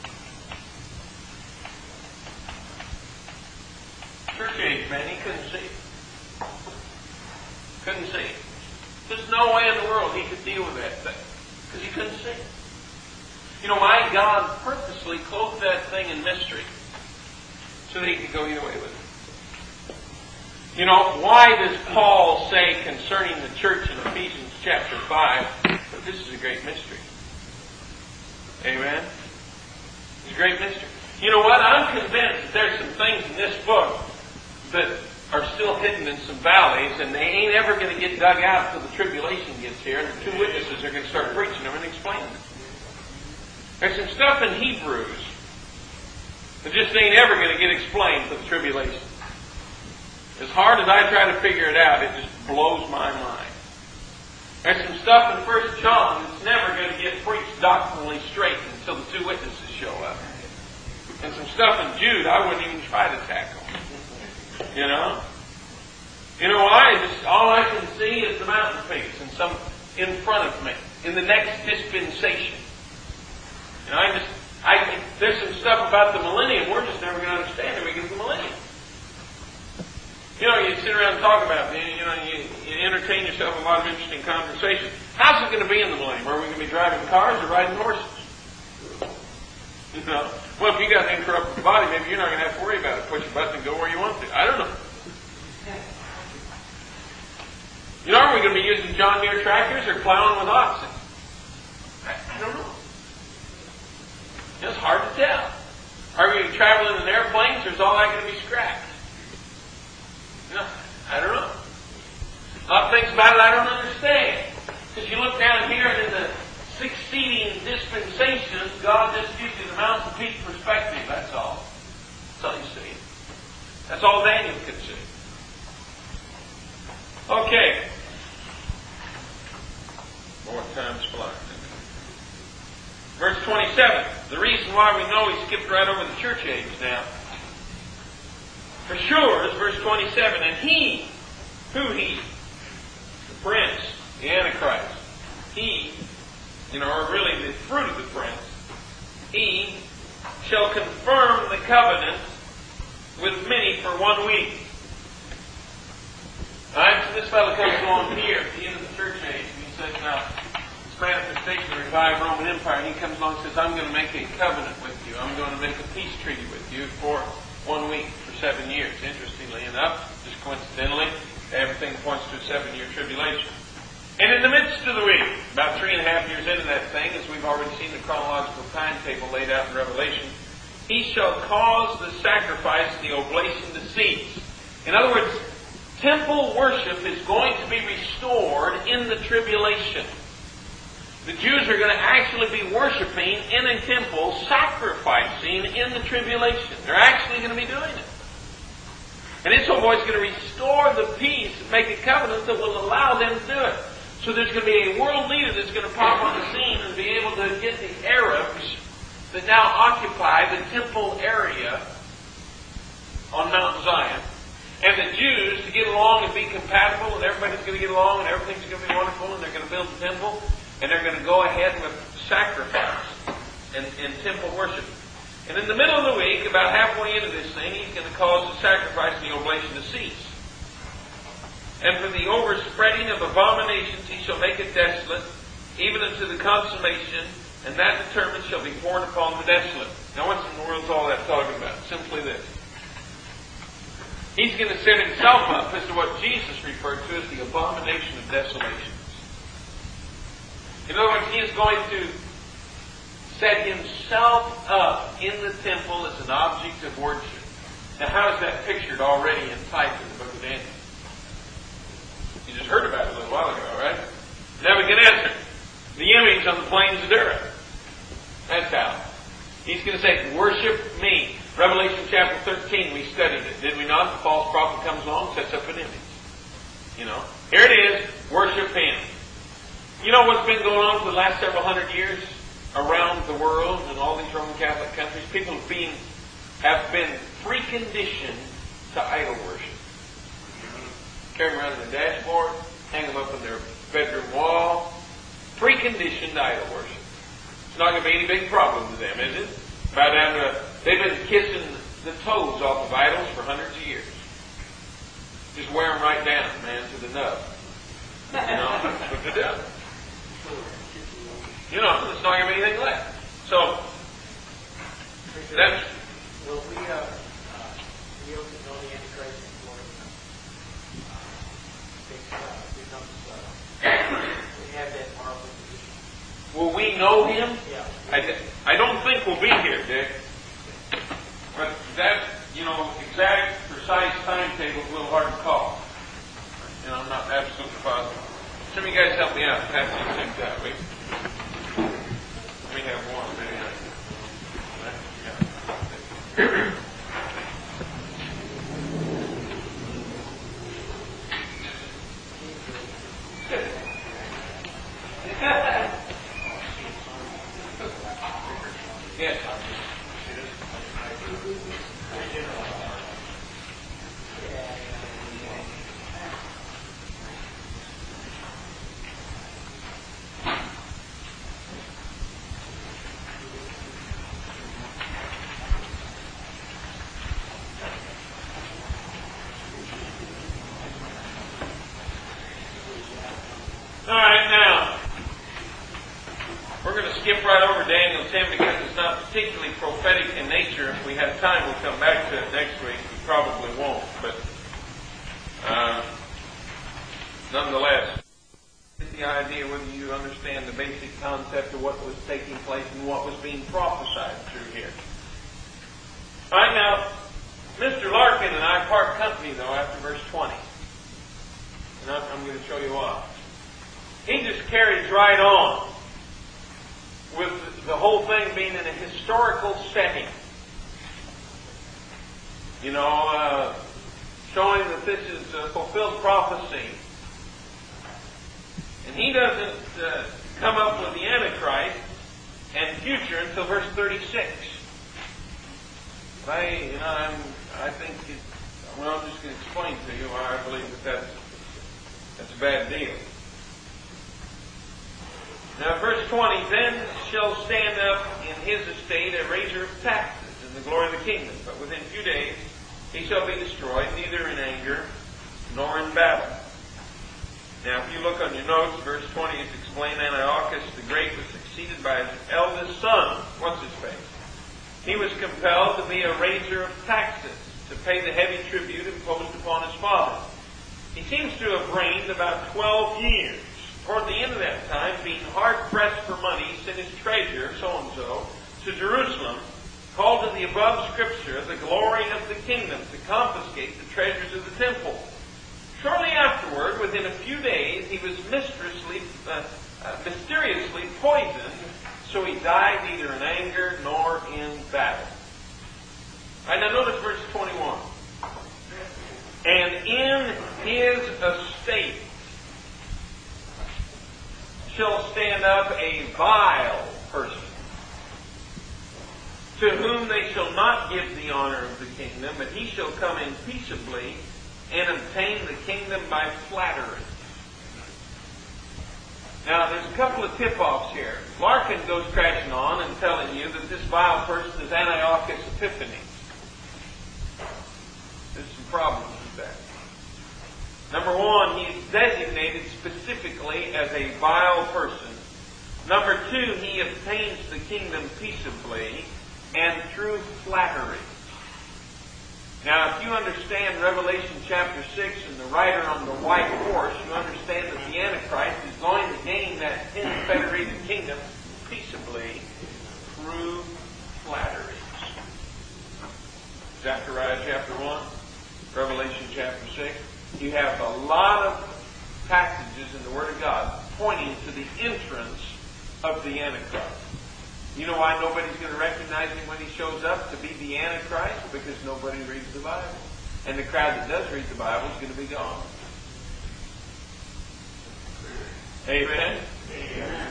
Church age, man, he couldn't see it. Couldn't see it. There's no way in the world he could deal with that thing. Because he couldn't see it. You know why? God purposely clothed that thing in mystery. so that he could go either way with it. You know, why does Paul say concerning the church in Ephesians chapter five that this is a great mystery? Amen? It's a great mystery. You know what? I'm convinced that there's some things in this book that are still hidden in some valleys, and they ain't ever going to get dug out until the tribulation gets here, and the two witnesses are going to start preaching them and explaining them. There's some stuff in Hebrews that just ain't ever going to get explained till the tribulation. As hard as I try to figure it out, it just blows my mind. There's some stuff in First John that's never going to get preached doctrinally straight until the two witnesses show up. And some stuff in Jude I wouldn't even try to tackle. You know? You know why? Just all I can see is the mountain peaks and some in front of me, in the next dispensation. And I just, I there's some stuff about the millennium we're just never going to understand until we get to the millennium. You know, you sit around and talk about it, you know, you, you entertain yourself with a lot of interesting conversation. How's it going to be in the millennium? Are we going to be driving cars or riding horses? You know? Well, if you got an incorruptible body, maybe you're not going to have to worry about it. Push a button and go where you want to. I don't know. You know, are we going to be using John Deere tractors or plowing with oxen? I, I don't know. It's hard to tell. Are we traveling in airplanes or is all that going to be scrapped? No, I don't know. A lot of things about it I don't understand. Because you look down here and in the succeeding dispensations, God just gives you the mountain peak perspective, that's all. That's all you see. That's all Daniel could see. Okay. More time's flying. Verse twenty-seven. The reason why we know he skipped right over the church age now. For sure is verse twenty-seven. And he, who he? The prince, the Antichrist. He, you know, or really the fruit of the prince, he shall confirm the covenant with many for one week. Alright, so this fellow comes along here at the end of the church age, and he says, now, this manifestation of the revived Roman Empire, and he comes along and says, I'm going to make a covenant with you. I'm going to make a peace treaty with you for one week, for seven years. Interestingly enough, just coincidentally, everything points to a seven-year tribulation. And in the midst of the week, about three and a half years into that thing, as we've already seen the chronological timetable laid out in Revelation, he shall cause the sacrifice and the oblation to cease. In other words, temple worship is going to be restored in the tribulation. The Jews are going to actually be worshiping in a temple, sacrificing in the tribulation. They're actually going to be doing it. And this whole boy's going to restore the peace and make a covenant that will allow them to do it. So there's going to be a world leader that's going to pop on the scene and be able to get the Arabs that now occupy the temple area on Mount Zion, and the Jews to get along and be compatible, and everybody's going to get along, and everything's going to be wonderful, and they're going to build the temple, and they're going to go ahead with sacrifice and, and temple worship. And in the middle of the week, about halfway into this thing, he's going to cause the sacrifice and the oblation to cease. And for the overspreading of abominations he shall make it desolate, even unto the consummation, and that determined shall be poured upon the desolate. Now what in the world is all that talking about? Simply this. He's going to set himself up as to what Jesus referred to as the abomination of desolations. In other words, he is going to set himself up in the temple as an object of worship. Now how is that pictured already in type in the book of Daniel? You just heard about it a little while ago, right? Nebuchadnezzar, the image on the plains of Dura. That's how. He's going to say, worship me. Revelation chapter thirteen, we studied it. Did we not? The false prophet comes along, sets up an image. You know, here it is, worship him. You know what's been going on for the last several hundred years around the world in all these Roman Catholic countries? People have been, have been preconditioned to idol worship. Carry them around in the dashboard, hang them up on their bedroom wall. Preconditioned idol worship. It's not going to be any big problem to them, is it? Bow down to, they've been kissing the toes off of idols for hundreds of years. Just wear them right down, man, to the nub. You know, put it down. You know, there's not going to be anything left. So, that's... Will we, uh, uh, that know the Antichrist before it uh, becomes, uh, we have that powerful position. Will we know him? Yeah. I, I don't think we'll be here, Dick. But that, you know, exact, precise timetable is a little hard to call. And I'm not absolutely positive. Some of you guys help me out. Pass me think that way. We have one. Yeah. Yes. All right, now, we're going to skip right over Daniel ten because it's not particularly prophetic in nature. If we have time, we'll come back to it next week. We probably won't, but uh, nonetheless, get the idea whether you understand the basic concept of what was taking place and what was being prophesied through here. All right, now, Mister Larkin and I part company, though, after verse twenty. And I'm, I'm going to show you why. He just carries right on with the whole thing being in a historical setting. You know, uh, showing that this is a fulfilled prophecy. And he doesn't uh, come up with the Antichrist and future until verse thirty-six. I, you know, I'm, I think, it, well, I'm just going to explain to you why I believe that that's, that's a bad deal. Now, verse twenty, then shall stand up in his estate a raiser of taxes in the glory of the kingdom, but within few days he shall be destroyed, neither in anger nor in battle. Now, if you look on your notes, verse twenty is explained, Antiochus the Great was succeeded by his eldest son. What's his face? He was compelled to be a raiser of taxes, to pay the heavy tribute imposed upon his father. He seems to have reigned about twelve years. Toward the end of that time, being hard-pressed for money, he sent his treasurer, so-and-so, to Jerusalem, called to the above Scripture the glory of the kingdom, to confiscate the treasures of the temple. Shortly afterward, within a few days, he was mysteriously, uh, uh, mysteriously poisoned, so he died neither in anger nor in battle. All right, now notice verse twenty-one. And in his estate shall stand up a vile person, to whom they shall not give the honor of the kingdom, but he shall come in peaceably and obtain the kingdom by flattery. Now, there's a couple of tip-offs here. Larkin goes crashing on and telling you that this vile person is Antiochus Epiphanes. There's some problems with that. Number one, he is designated specifically as a vile person. Number two, he obtains the kingdom peaceably and through flattery. Now, if you understand Revelation chapter six and the rider on the white horse, you understand that the Antichrist is going to gain that confederated kingdom peaceably through flattery. Zechariah chapter one, Revelation chapter six. You have a lot of passages in the Word of God pointing to the entrance of the Antichrist. You know why nobody's going to recognize him when he shows up to be the Antichrist? Because nobody reads the Bible. And the crowd that does read the Bible is going to be gone. Amen? Amen.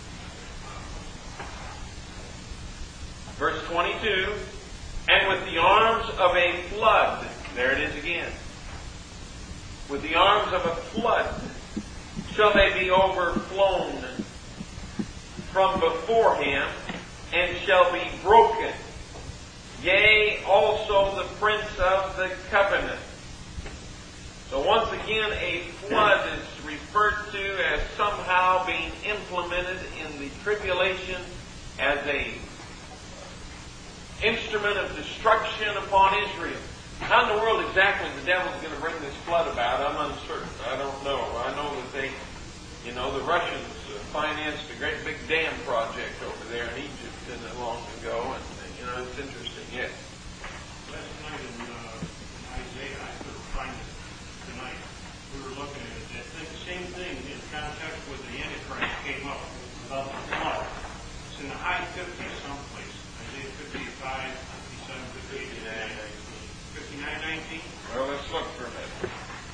Verse twenty-two, and with the arms of a flood, there it is again. With the arms of a flood shall they be overflown from before him, and shall be broken. Yea, also the prince of the covenant. So once again, a flood is referred to as somehow being implemented in the tribulation as a instrument of destruction upon Israel. How in the world exactly the devil's going to bring this flood about, I'm uncertain. I don't know. I know that they, you know, the Russians uh, financed a great big dam project over there in Egypt in long ago, and you know, it's interesting. Yes. Last night in, uh, in Isaiah, I couldn't find it tonight. We were looking at it. That thing, same thing in context with the Antichrist came up about the flood. It's in the high fifties someplace. Isaiah fifty-five, fifty-seven, fifty-eight, fifty-nine, nineteen. Well, let's look for a minute.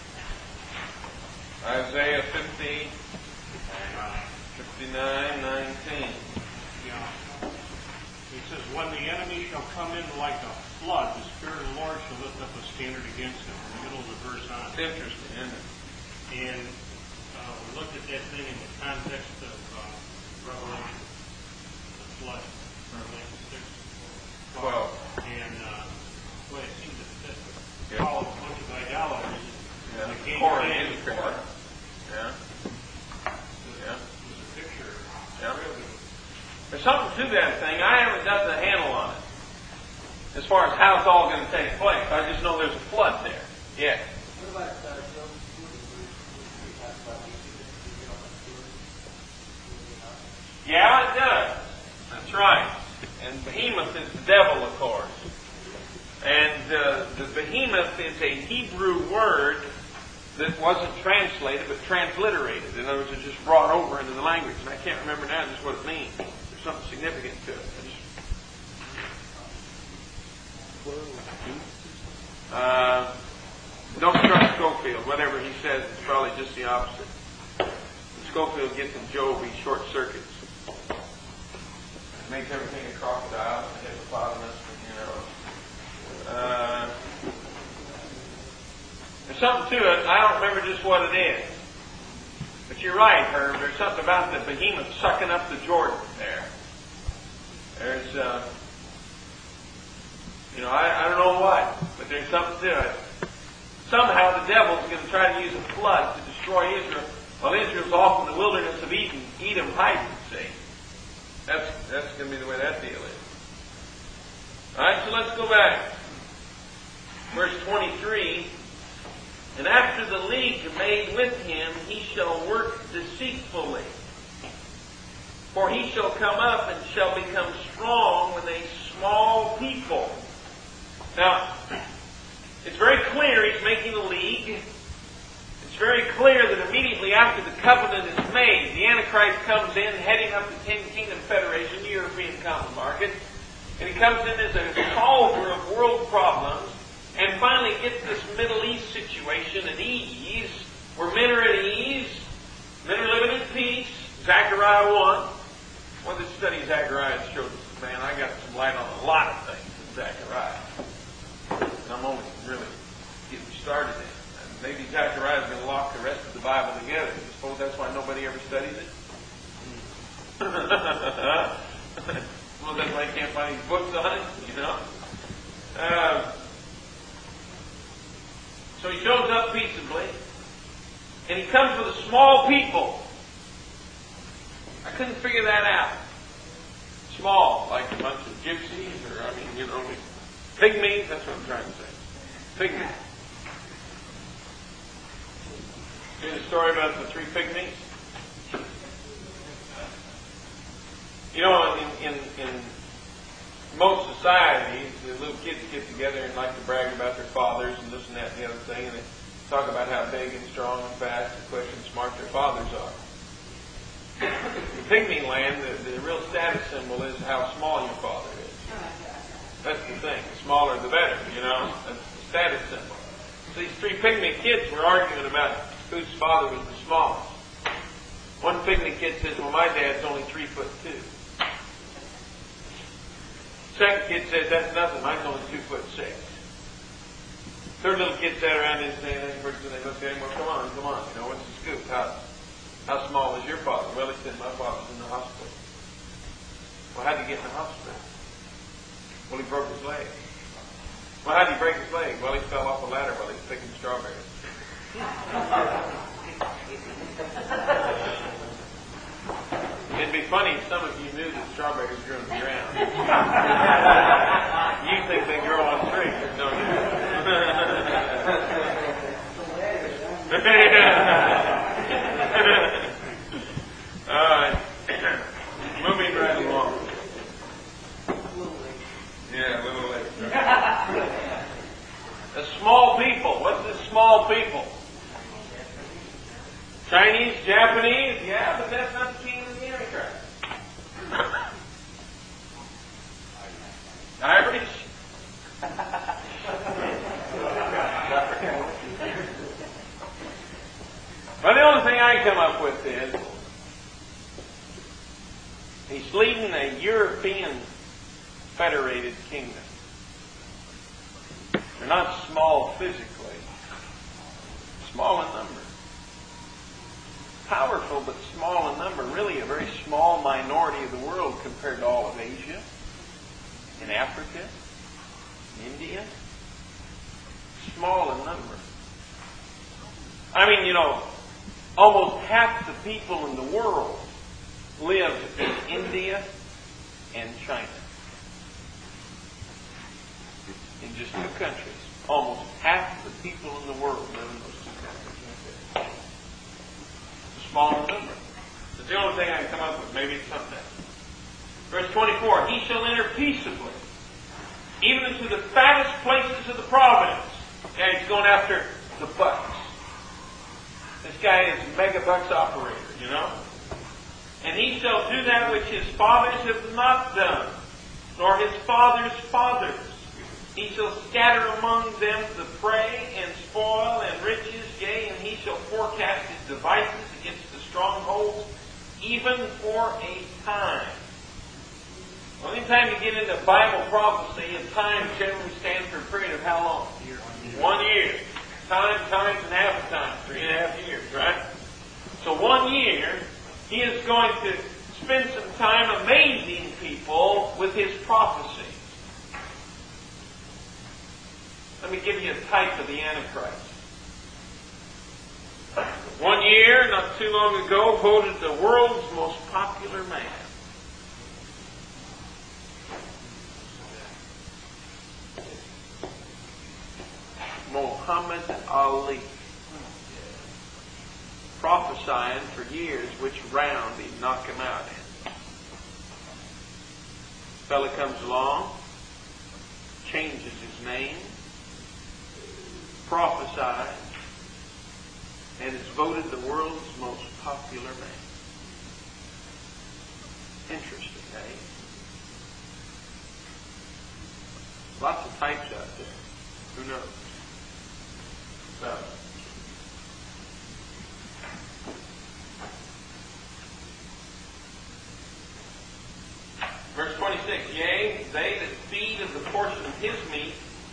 Isaiah fifty, fifty-nine, nineteen. Yeah. It says, when the enemy shall come in like a flood, the Spirit of the Lord shall lift up a standard against him. In the middle of the verse on. It's interesting, isn't it? And uh, we looked at that thing in the context of uh, Revelation, the flood, Revelation six, Twelve. and uh, boy, it seemed to fit. Yeah. All a bunch of idolaters. Yeah. The king Corinth, came is for it. Yeah. Yeah. It was a picture. Yeah. Really. There's something to that thing. I haven't got the handle on it. As far as how it's all going to take place. I just know there's a flood there. Yeah. What about uh, Job two, where we talk about Egypt, you know, Stewart? Yeah, it does. That's right. And behemoth is the devil, of course. And uh, the behemoth is a Hebrew word that wasn't translated, but transliterated. In other words, it's just brought over into the language. And I can't remember now just what it means. There's something significant to it. Uh, don't trust Schofield. Whatever he says, it's probably just the opposite. Schofield gets in Job, he short circuits. Makes everything a crocodile and a hippopotamus, you know. Uh, there's something to it. I don't remember just what it is. But you're right, Herb. There's something about the behemoth sucking up the Jordan there. There's, uh, you know, I, I don't know what, but there's something to it. Somehow the devil's going to try to use a flood to destroy Israel, while Israel's off in the wilderness of Edom, Edom hiding, see. That's, that's going to be the way that deal is. Alright, so let's go back. Verse twenty-three. And after the league made with him, he shall work deceitfully. For he shall come up and shall become strong with a small people. Now, it's very clear he's making a league. It's very clear that immediately after the covenant is made, the Antichrist comes in heading up the Ten Kingdom Federation, the European Common Market, and he comes in as a solver of world problems, and finally gets this Middle East situation at ease, where men are at ease, men are living in peace. Zechariah one. One that studies Zechariah shows us, man, I got some light on a lot of things in Zechariah. And I'm only really getting started in it. And maybe Zechariah is going to lock the rest of the Bible together. I suppose that's why nobody ever studies it. Well, that's why you can't find any books on it, you know. Uh, so he shows up peaceably, and he comes with a small people. I couldn't figure that out. Small, like a bunch of gypsies, or, I mean, you know, pygmies, that's what I'm trying to say. Pygmies. You hear the story about the three pygmies? You know, in, in, in most societies, the little kids get together and like to brag about their fathers and this and that and the other thing, and they talk about how big and strong and fast and quick and smart their fathers are. In pygmy land, the, the real status symbol is how small your father is. That's the thing. The smaller the better, you know. That's the status symbol. So these three pygmy kids were arguing about whose father was the smallest. One pygmy kid says, well, my dad's only three foot two. Second kid says, that's nothing. Mine's only two foot six. Third little kid sat around and said, first they looked at him, well, come on, come on. You know, what's the scoop? How, how small is your father? Well, he said, my father's in the hospital. Well, how'd he get in the hospital? Well, he broke his leg. Well, how'd he break his leg? Well, he fell off a ladder while he was picking strawberries. It'd be funny if some of you knew that strawberries grew on the ground. You think they grow on trees, don't you? All right. Moving right along. Yeah, a little late. A small people. What's this small people? Chinese, Japanese? Yeah, but that's not the king of the Antichrist. Irish? Well, the only thing I come up with is he's leading a European federated kingdom. They're not small physically, small in number. Powerful but small in number, really a very small minority of the world compared to all of Asia, in Africa, India. Small in number. I mean, you know, almost half the people in the world live in India and China. In just two countries. Almost half the people in the world live in those two countries. Small in number. That's the only thing I can come up with. Maybe it's something else. Verse twenty-four, he shall enter peaceably, even into the fattest places of the province. Yeah, he's going after the bucks. This guy is a mega bucks operator, you know. And he shall do that which his fathers have not done, nor his fathers' fathers. He shall scatter among them the prey and spoil and riches, yea, and he shall forecast his devices against the strongholds, even for a time. Well, anytime you get into Bible prophecy, a time generally stands for a period of how long? Year. One year. Time, times, and half a time. Three and a half years, right? So one year, he is going to spend some time amazing people with his prophecy. Let me give you a type of the Antichrist. One year, not too long ago, voted the world's most popular man. Muhammad Ali. Prophesying for years which round he'd knock him out in. Fella comes along, changes his name, prophesies, and is voted the world's most popular man. Interesting, eh? Lots of types out there. Who knows? So, verse twenty-six, yea, they that feed of the portion of his meat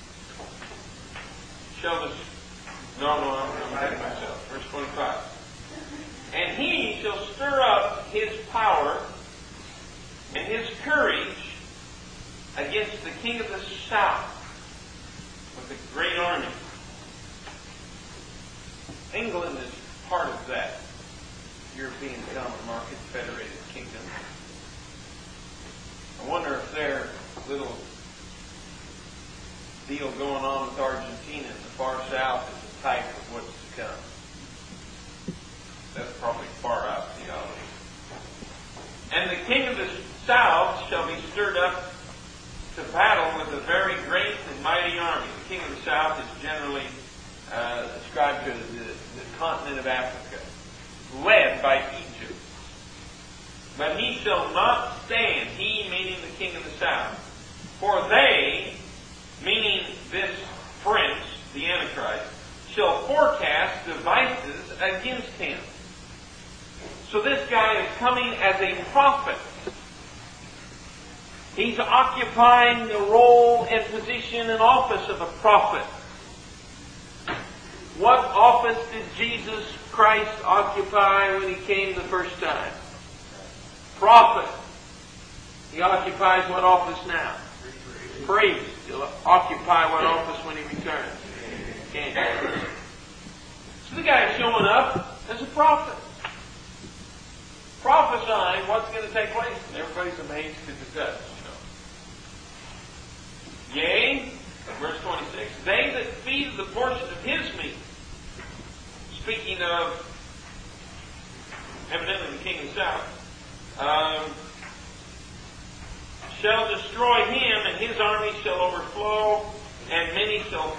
shall this. No, no, I'm, I'm ahead of myself. Verse twenty-five. And he shall stir up his power and his courage against the king of the south with a great army. England is part of that European common market federated kingdom. I wonder if their little deal going on with Argentina in the far south is a type of what's to come. That's probably far out theology. And the king of the south shall be stirred up to battle with a very great and mighty army. The king of the south is generally uh, ascribed to the, the continent of Africa, led by Egypt. But he shall not stand, he meaning the king of the south. For they, meaning this prince, the Antichrist, shall forecast devices against him. So this guy is coming as a prophet. He's occupying the role and position and office of a prophet. What office did Jesus Christ occupy when he came the first time? Prophet. He occupies what office now? Priest. He'll occupy what office when he returns? King. So the guy is showing up as a prophet. Prophesying what's going to take place. And everybody's amazed because it does, you know. Yea, verse twenty-six, they that feed the portion of his meat, speak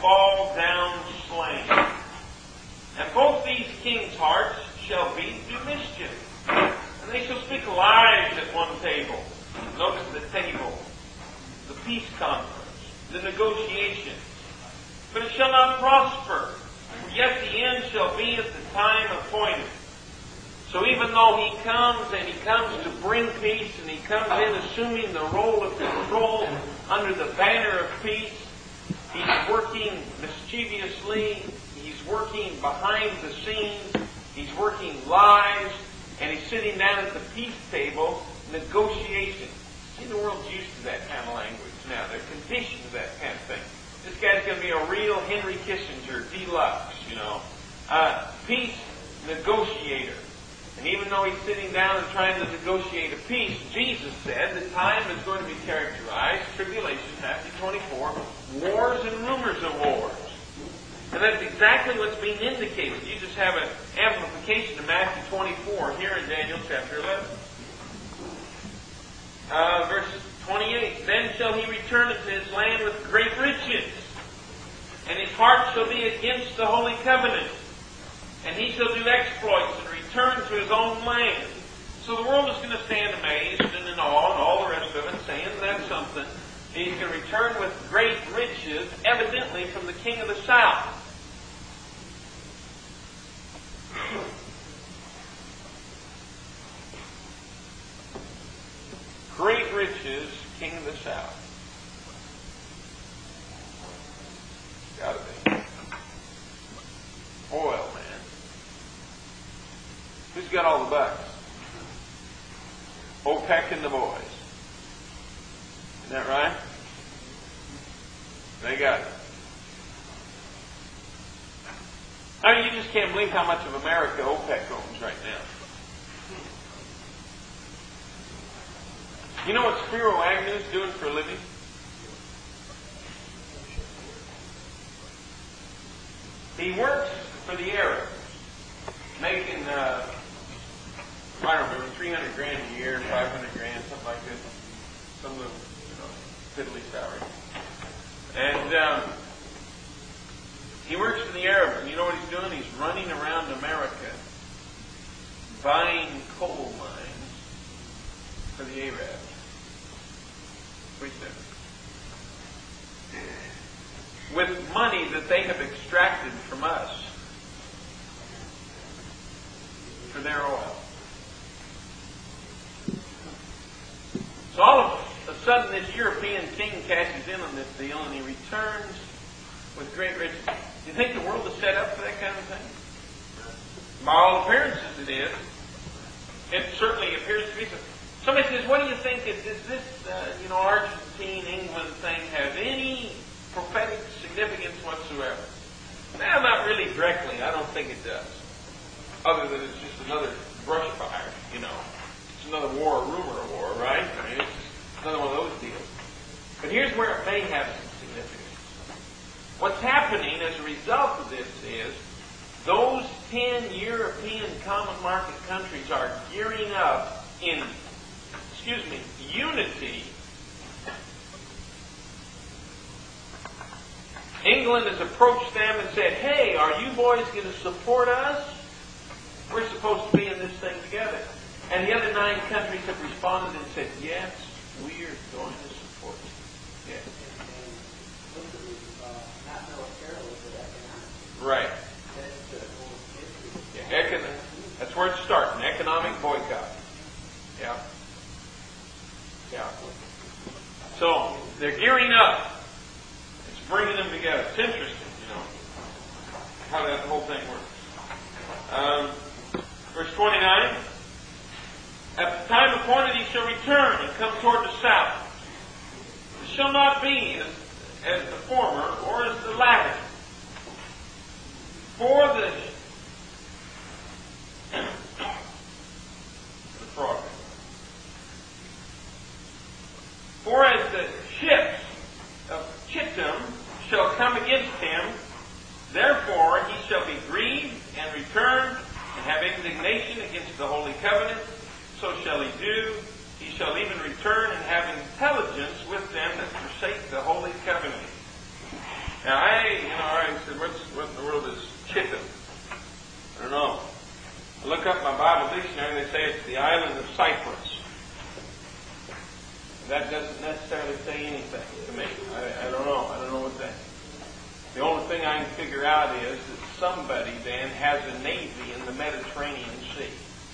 fall down slain. And both these kings' hearts shall be to mischief. And they shall speak lies at one table. Notice the table. The peace conference. The negotiations. But it shall not prosper. Yet the end shall be at the time appointed. So even though he comes and he comes to bring peace and he comes in assuming the role of control under the banner of peace, he's working mischievously, he's working behind the scenes, he's working lies, and he's sitting down at the peace table negotiating. See, the world's used to that kind of language now. They're conditioned to that kind of thing. This guy's going to be a real Henry Kissinger deluxe, you know. Uh, peace negotiator. And even though he's sitting down and trying to negotiate a peace, Jesus said the time is going to be characterized, tribulation, Matthew twenty-four, wars and rumors of wars. And that's exactly what's being indicated. You just have an amplification of Matthew twenty-four here in Daniel chapter eleven. Uh, verse twenty-eight, Then shall he return into his land with great riches, and his heart shall be against the holy covenant, and he shall do exploits and return to his own land. So the world is going to stand amazed and in awe and all the rest of it, saying that's something. He's going to return with great riches, evidently from the king of the south. Great riches, king of the south. Gotta be. Oil, man. Who's got all the bucks? OPEC and the boys. Isn't that right? They got it. I mean, you just can't believe how much of America OPEC owns right now. You know what Spiro Agnew's doing for a living? He works for the Arabs, making, uh, I don't remember, three hundred grand a year, five hundred grand, something like this. Some little, you know, fiddly salary. And um, he works for the Arabs, and you know what he's doing? He's running around America, buying coal mines for the Arabs. With money that they have extracted from us for their oil. So all of a sudden this European king cashes in on this deal and he returns with great riches. Do you think the world is set up for that kind of thing? By all appearances it is. It certainly appears to be so. Somebody says, what do you think, is, is this, uh, you know, Argentine, England thing have any prophetic significance whatsoever? Well, not really directly. I don't think it does. Other than it's just another brush fire, you know. It's another war, a rumor of war, right? I mean, it's just another one of those deals. But here's where it may have some significance. What's happening as a result of this is those ten European common market countries are gearing up in excuse me, unity. England has approached them and said, hey, are you boys going to support us? We're supposed to be in this thing together. And the other nine countries have responded and said, yes, we are going to support you. Yes. Right. Yeah, econ- that's where it starts, an economic boycott. Yeah. Yeah. So, they're gearing up. It's bringing them together. It's interesting, you know, how that whole thing works. Um, verse twenty-nine. At the time appointed he shall return and come toward the south. It shall not be as, as the former or as the latter. For the, the frog. For as the ships of Chittim shall come against him, therefore he shall be grieved and return and have indignation against the holy covenant. So shall he do. He shall even return and have intelligence with them that forsake the holy covenant. Now, I, you know, I said, what's, what in the world is Chittim? I don't know. I look up my Bible dictionary, they say it's the island of Cyprus. That doesn't necessarily say anything to me. I, I don't know. I don't know what that. The only thing I can figure out is that somebody then has a navy in the Mediterranean Sea.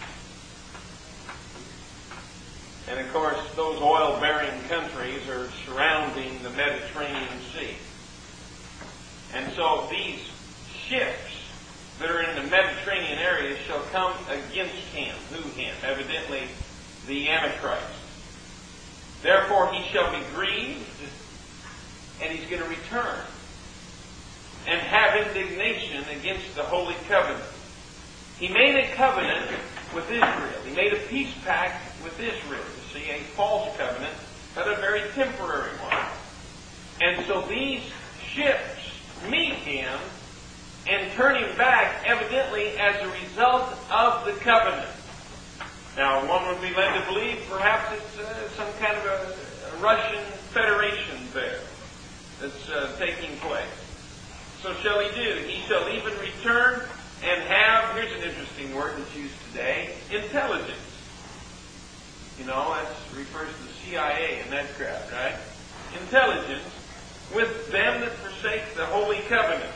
And of course, those oil-bearing countries are surrounding the Mediterranean Sea. And so these ships that are in the Mediterranean area shall come against him. Who him? Evidently, the Antichrist. Therefore he shall be grieved, and he's going to return and have indignation against the Holy Covenant. He made a covenant with Israel. He made a peace pact with Israel. You see, a false covenant, but a very temporary one. And so these ships meet him and turn him back, evidently as a result of the covenant. Now, one would be led to believe perhaps it's uh, some kind of a, a Russian federation there that's uh, taking place. So shall he do. He shall even return and have, here's an interesting word that's used today, intelligence. You know, that refers to the C I A and that crowd, right? Intelligence with them that forsake the Holy Covenant.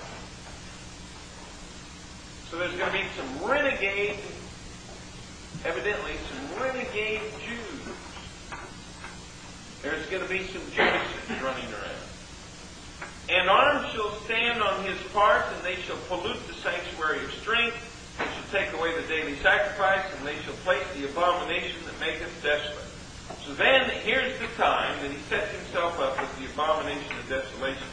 So there's going to be some renegade, evidently some renegade Jews. There's going to be some Judases running around. And arms shall stand on his part, and they shall pollute the sanctuary of strength, and shall take away the daily sacrifice, and they shall place the abomination that maketh desolate. So then, here's the time that he sets himself up with the abomination of desolation.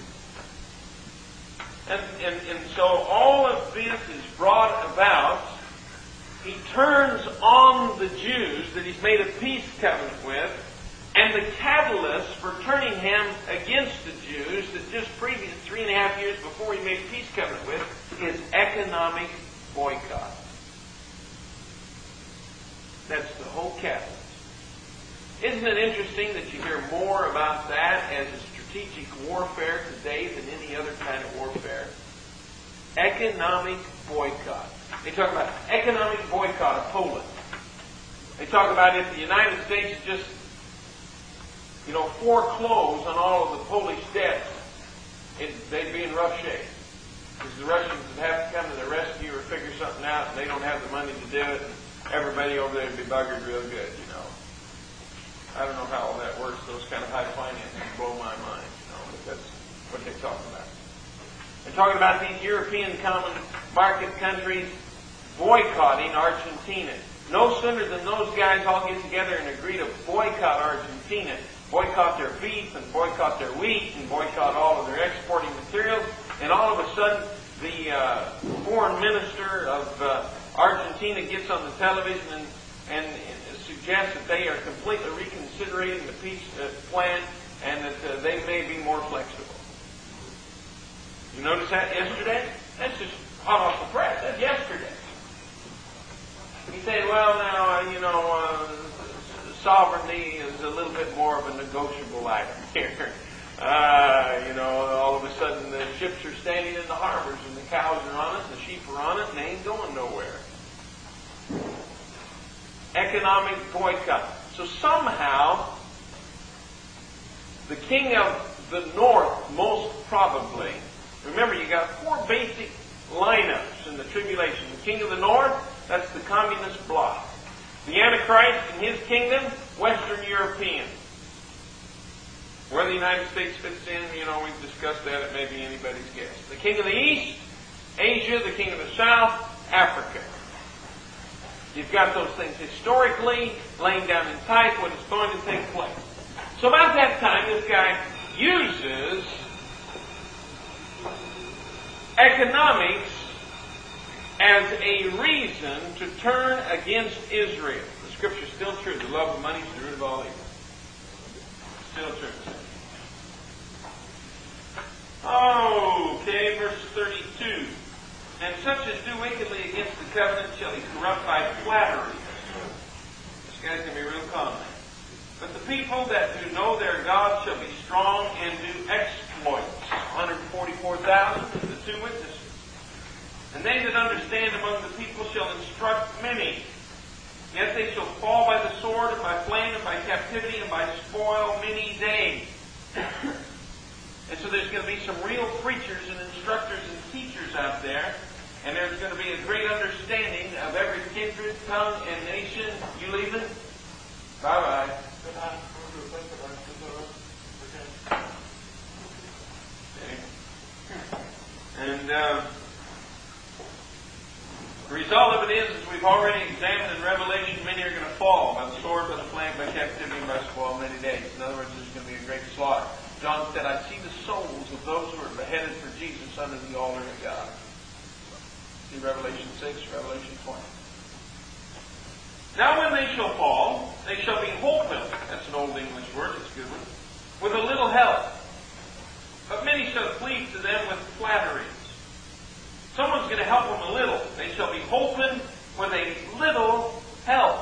And, and, and so all of this is brought about. He turns on the Jews that he's made a peace covenant with, and the catalyst for turning him against the Jews that just previous three and a half years before he made a peace covenant with is economic boycott. That's the whole catalyst. Isn't it interesting that you hear more about that as a strategic warfare today than any other kind of warfare? Economic boycott. They talk about economic boycott of Poland. They talk about if the United States just, you know, foreclose on all of the Polish debts, it, they'd be in rough shape. Because the Russians would have to come to their rescue or figure something out, and they don't have the money to do it. And everybody over there would be buggered real good, you know. I don't know how all that works. Those kind of high finances blow my mind, you know, but that's what they talk about. They're talking about these European common market countries boycotting Argentina. No sooner than those guys all get together and agree to boycott Argentina, boycott their beef and boycott their wheat and boycott all of their exporting materials, and all of a sudden the uh, foreign minister of uh, Argentina gets on the television and, and, and suggests that they are completely reconsidering the peace uh, plan and that uh, they may be more flexible. You notice that yesterday? That's just hot off the press. That's yesterday. He said, well, now, uh, you know, uh, sovereignty is a little bit more of a negotiable item here. Uh, you know, all of a sudden the ships are standing in the harbors and the cows are on it and the sheep are on it and they ain't going nowhere. Economic boycott. So somehow, the king of the north, most probably, remember you got four basic lineups in the tribulation. The king of the north, that's the communist bloc. The Antichrist and his kingdom, Western European. Where the United States fits in, you know, we've discussed that. It may be anybody's guess. The king of the east, Asia. The king of the south, Africa. You've got those things historically laying down in type what is going to take place. So about that time, this guy uses economics as a reason to turn against Israel. The scripture is still true. The love of money is the root of all evil. Still true. Okay, verse thirty-two. And such as do wickedly against the covenant shall he corrupt by flattery. This guy's going to be real common. But the people that do know their God shall be strong and do exploits. one hundred forty forty-four thousand, and the two witnesses. And they that understand among the people shall instruct many. Yet they shall fall by the sword, and by flame, and by captivity, and by spoil many days. And so there's going to be some real preachers and instructors and teachers out there. And there's going to be a great understanding of every kindred, tongue, and nation. You leaving? Bye-bye. Okay. And uh, the result of it is, as we've already examined in Revelation, many are going to fall by the sword, by the flame, by captivity, and by spoil many days. In other words, there's going to be a great slaughter. John said, I see the souls of those who are beheaded for Jesus under the altar of God. See Revelation six, Revelation twenty. Now when they shall fall, they shall be holpen. That's an old English word, it's a good one. With a little help. But many shall cleave to them with flatteries. Someone's going to help them a little. They shall be holpen with a little help.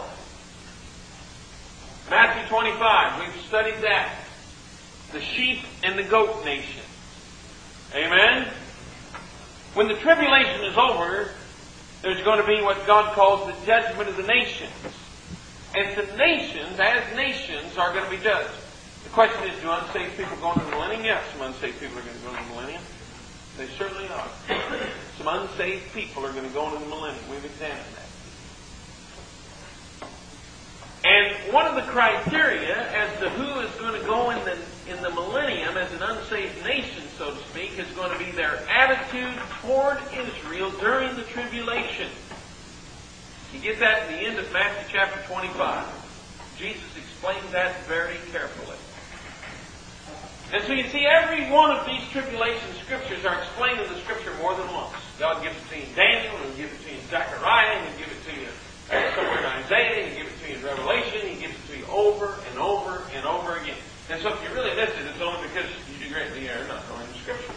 Matthew twenty-five, we've studied that. The sheep and the goat nation. Amen? When the tribulation is over, there's going to be what God calls the judgment of the nations. And the nations, as nations, are going to be judged. The question is, do unsaved people go into the millennium? Yes, some unsaved people are going to go into the millennium. They certainly are. Some unsaved people are going to go into the millennium. We've examined that. And one of the criteria as to who is going to go in the in the millennium as an unsaved nation, so to speak, is going to be their attitude toward Israel during the tribulation. You get that in the end of Matthew chapter twenty-five. Jesus explains that very carefully. And so you see, every one of these tribulation scriptures are explained in the scripture more than once. God gives it to you in Daniel, and He'll give it to you in Zechariah, and He'll give it to you somewhere in Isaiah, and He'll give it to you in Revelation, He gives it to you over and over and over again. And so if you really miss it, it's only because you do greatly err not knowing the scripture.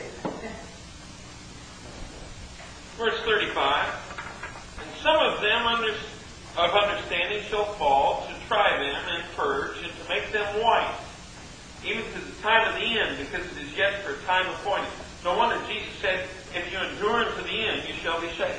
Verse thirty-five, and some of them under, of understanding shall fall to try them and purge and to make them white, even to the time of the end, because it is yet for a time appointed. No wonder Jesus said, if you endure unto the end, you shall be saved.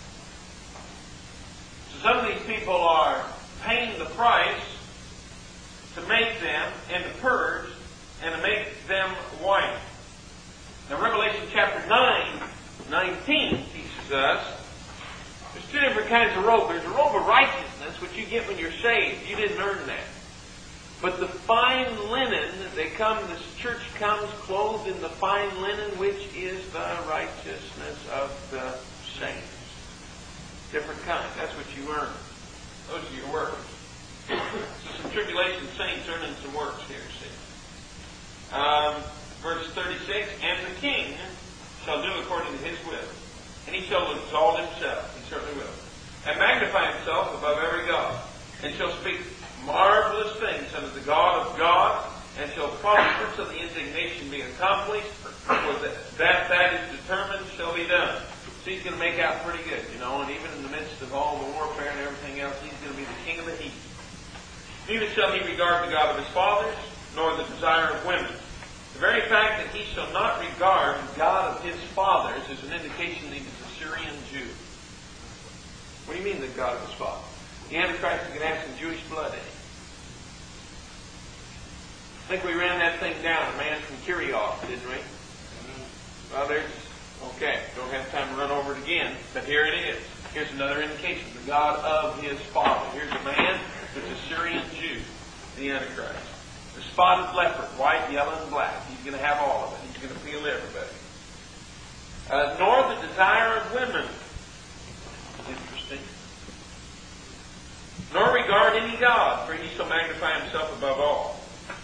So some of these people are paying the price to make them and to purge and to make them white. Now Revelation chapter nine, nineteen teaches us there's two different kinds of robe. There's a robe of righteousness, which you get when you're saved. You didn't earn that. But the fine linen, they come, this church comes clothed in the fine linen, which is the righteousness of the saints. Different kind. That's what you earn. Those are your works. So some tribulation saints earning some works here, see. Um, verse thirty-six, and the king shall do according to his will, and he shall exalt himself, he certainly will, and magnify himself above every god, and shall speak marvelous things unto the God of gods, and shall prosper till the indignation be accomplished, for that that, that is determined shall be done. So he's going to make out pretty good, you know, and even in the midst of all the warfare and everything else, he's going to be the king of the heat. Neither shall he regard the God of his fathers, nor the desire of women. The very fact that he shall not regard the God of his fathers is an indication that he's a Syrian Jew. What do you mean, the God of his fathers? The Antichrist is going to have some Jewish blood in him. I think we ran that thing down, a man from Kirioth, didn't we? Well, there's, okay, don't have time to run over it again, but here it is. Here's another indication, the God of his father. Here's a man that's a Syrian Jew, the Antichrist. The spotted leopard, white, yellow, and black. He's going to have all of it. He's going to appeal to everybody. Uh, nor the desire of women. Interesting. Nor regard any God, for he shall magnify himself above all.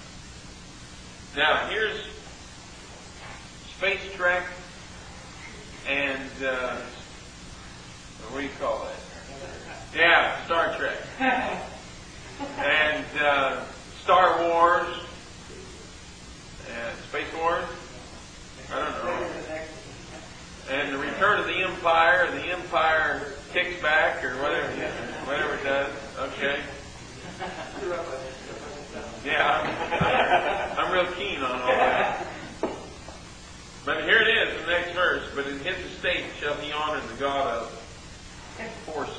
Now, here's Space Trek and, uh, what do you call that? Yeah, Star Trek. And uh, Star Wars. And Space Wars. I don't know. And the Return of the Empire. The Empire kicks back, or whatever, whatever it does. Okay. Yeah, I'm, I'm real keen on all that. But here it is, the next verse. But in his estate shall he honor the God of forces.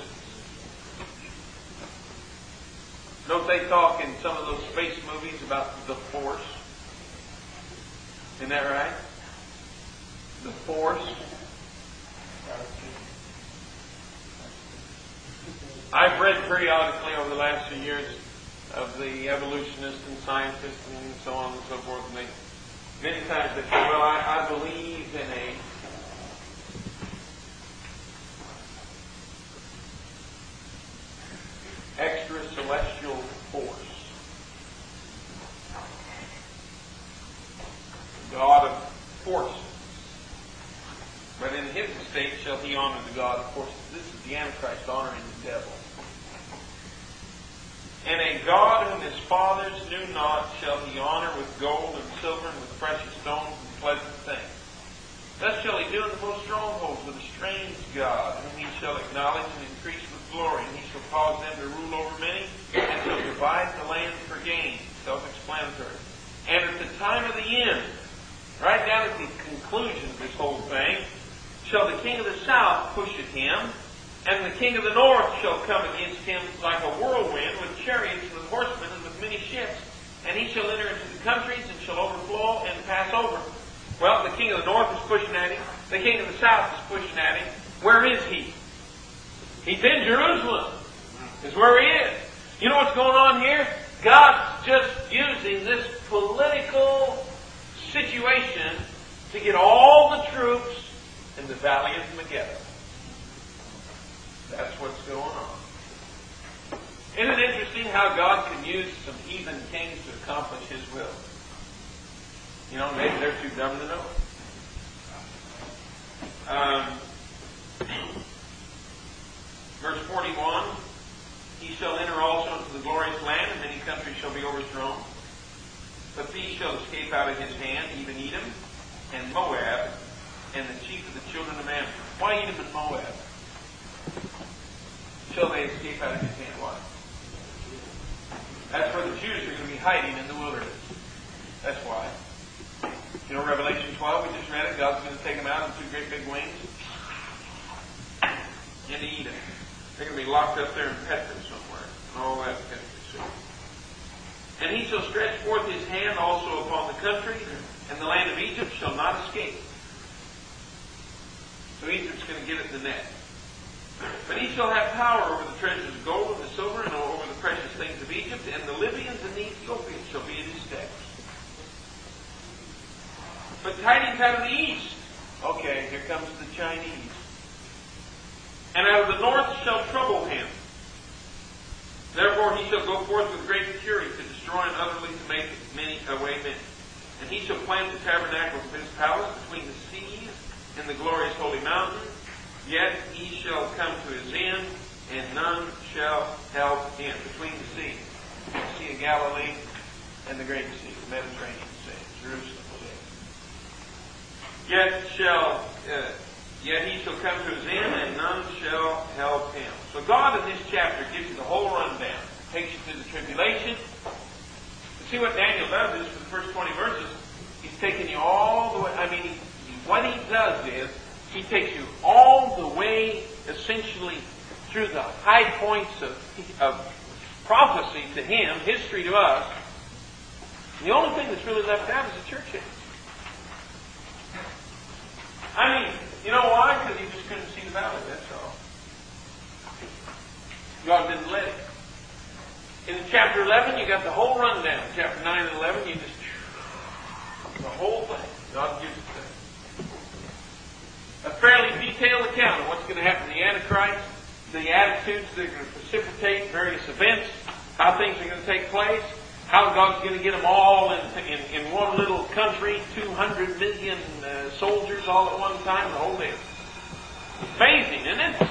Don't they talk in some of those space movies about the Force? Isn't that right? The Force. I've read periodically over the last few years of the evolutionists and scientists and so on and so forth, and they many times they say, well, I, I believe in a extra celestial force. God of forces. But in his estate shall he honor the God of forces. This is the Antichrist honoring the devil. And a God whom his fathers knew not shall he honor with gold and silver and with precious stones and pleasant things. Thus shall he do in the most strongholds with a strange God, whom he shall acknowledge and increase with glory, and he shall cause them to rule over many, and shall divide the land for gain. Self-explanatory. And at the time of the end, right down at the conclusion of this whole thing, shall the king of the south push at him, and the king of the north shall come against him like a whirlwind, with chariots and with horsemen and with many ships. And he shall enter into the countries and shall overflow and pass over. Well, the king of the north is pushing at him. The king of the south is pushing at him. Where is he? He's in Jerusalem. Is where he is. You know what's going on here? God's just using this political situation to get all the troops in the valley of Megiddo. That's what's going on. Isn't it interesting how God can use some heathen kings to accomplish His will? You know, maybe they're too dumb to know. Um, verse forty-one, he shall enter also into the glorious land, and many countries shall be overthrown. But these shall escape out of his hand, even Edom and Moab, and the chief of the children of Ammon. Why Edom and Moab? Shall they escape out of his hand? Why? That's where the Jews are going to be hiding in the wilderness. That's why. You know, Revelation twelve, we just read it. God's going to take them out on two great big wings into Edom. They're going to be locked up there in Petra somewhere. And all that kind of stuff. And he shall stretch forth his hand also upon the country, and the land of Egypt shall not escape. So Egypt's going to get at the net. But he shall have power over the treasures of gold and the silver, and over the precious things of Egypt, and the Libyans and the Ethiopians shall be at his steps. But tidings out of the east. Okay, here comes the Chinese. And out of the north shall trouble him. Therefore he shall go forth with great fury to destroy and utterly to make many away many. And he shall plant the tabernacles of his palace between the seas and the glorious holy mountain. Yet he shall come to his end, and none shall help him. Between the seas, the Sea of Galilee and the Great Sea, the Mediterranean Sea, Jerusalem. Yet shall, uh, yet he shall come to his end, and none shall help him. So God in this chapter gives you the whole rundown. Takes you through the tribulation. You see what Daniel does is, for the first twenty verses, he's taking you all the way. I mean, he, what he does is, he takes you all the way, essentially, through the high points of, of prophecy to him, history to us. And the only thing that's really left out is the church age. I mean, you know why? Because he just couldn't see the valley, that's all. God didn't let it. In chapter eleven, you got the whole rundown. Chapter nine and eleven, you just, the whole thing. God gives it to you. A fairly detailed account of what's going to happen to the Antichrist, the attitudes that are going to precipitate various events, how things are going to take place, how God's going to get them all in, in, in one little country, two hundred million uh, soldiers all at one time, the whole deal. Amazing, isn't it?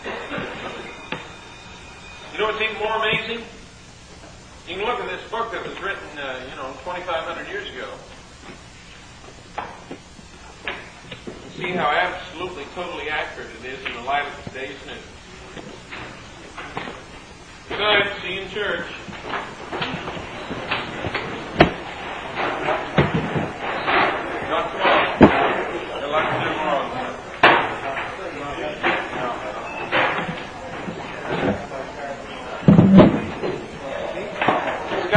You know what's even more amazing? You can look at this book that was written, uh, you know, twenty-five hundred years ago. And see how absolutely, totally accurate it is in the light of today's news. Good night. See you in church. Not tomorrow.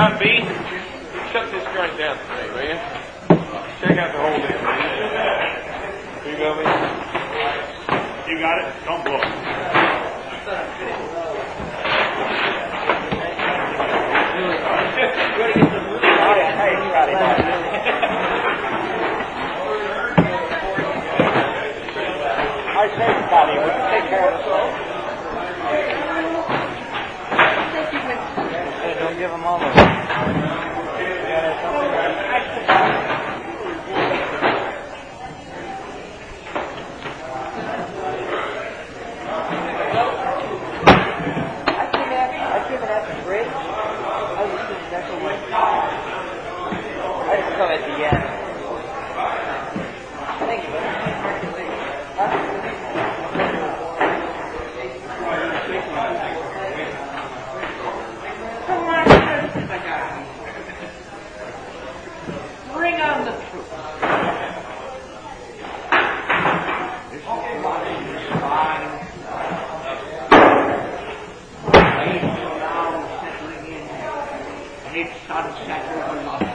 got B? Shut this joint down for me, will you? Check out the whole deal, will you? You got me? You got it? Don't blow it. I say, Scotty, would you take care of the soul? Hey, don't give them all the... Yeah, there's something there. I came at, I came at the bridge. I was sitting next to my car. I just come at the end. Thank you. Huh? Bring on the truth. And it's sunset over London.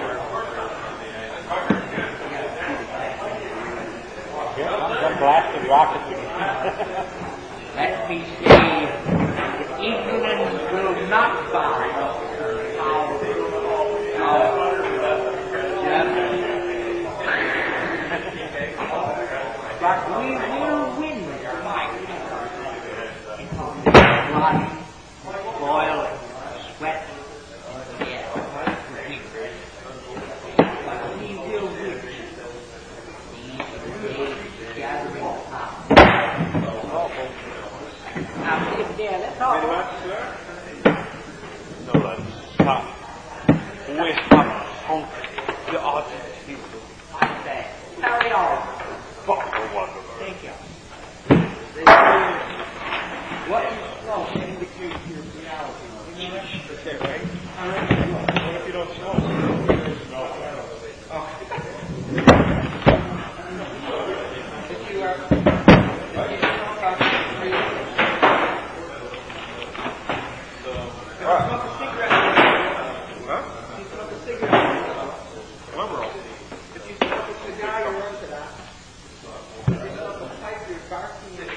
Some blasted rockets again. Let me say, the ignorance will not bow. But we will win the fight. Blood, toil, sweat, yes, but we will win. These days gathering power. Now sit there, let's talk. No, let's stop. We have conquered the Argentine. I say, carry on. Thank you. What is smoke indicates your reality? English? That's it, right? What if you don't smoke? If you are... If you smoke a cigarette... Huh? If you smoke a cigarette... Remember all. If you smoke a cigar, you're onto that. If you smoke a pipe, you're barking.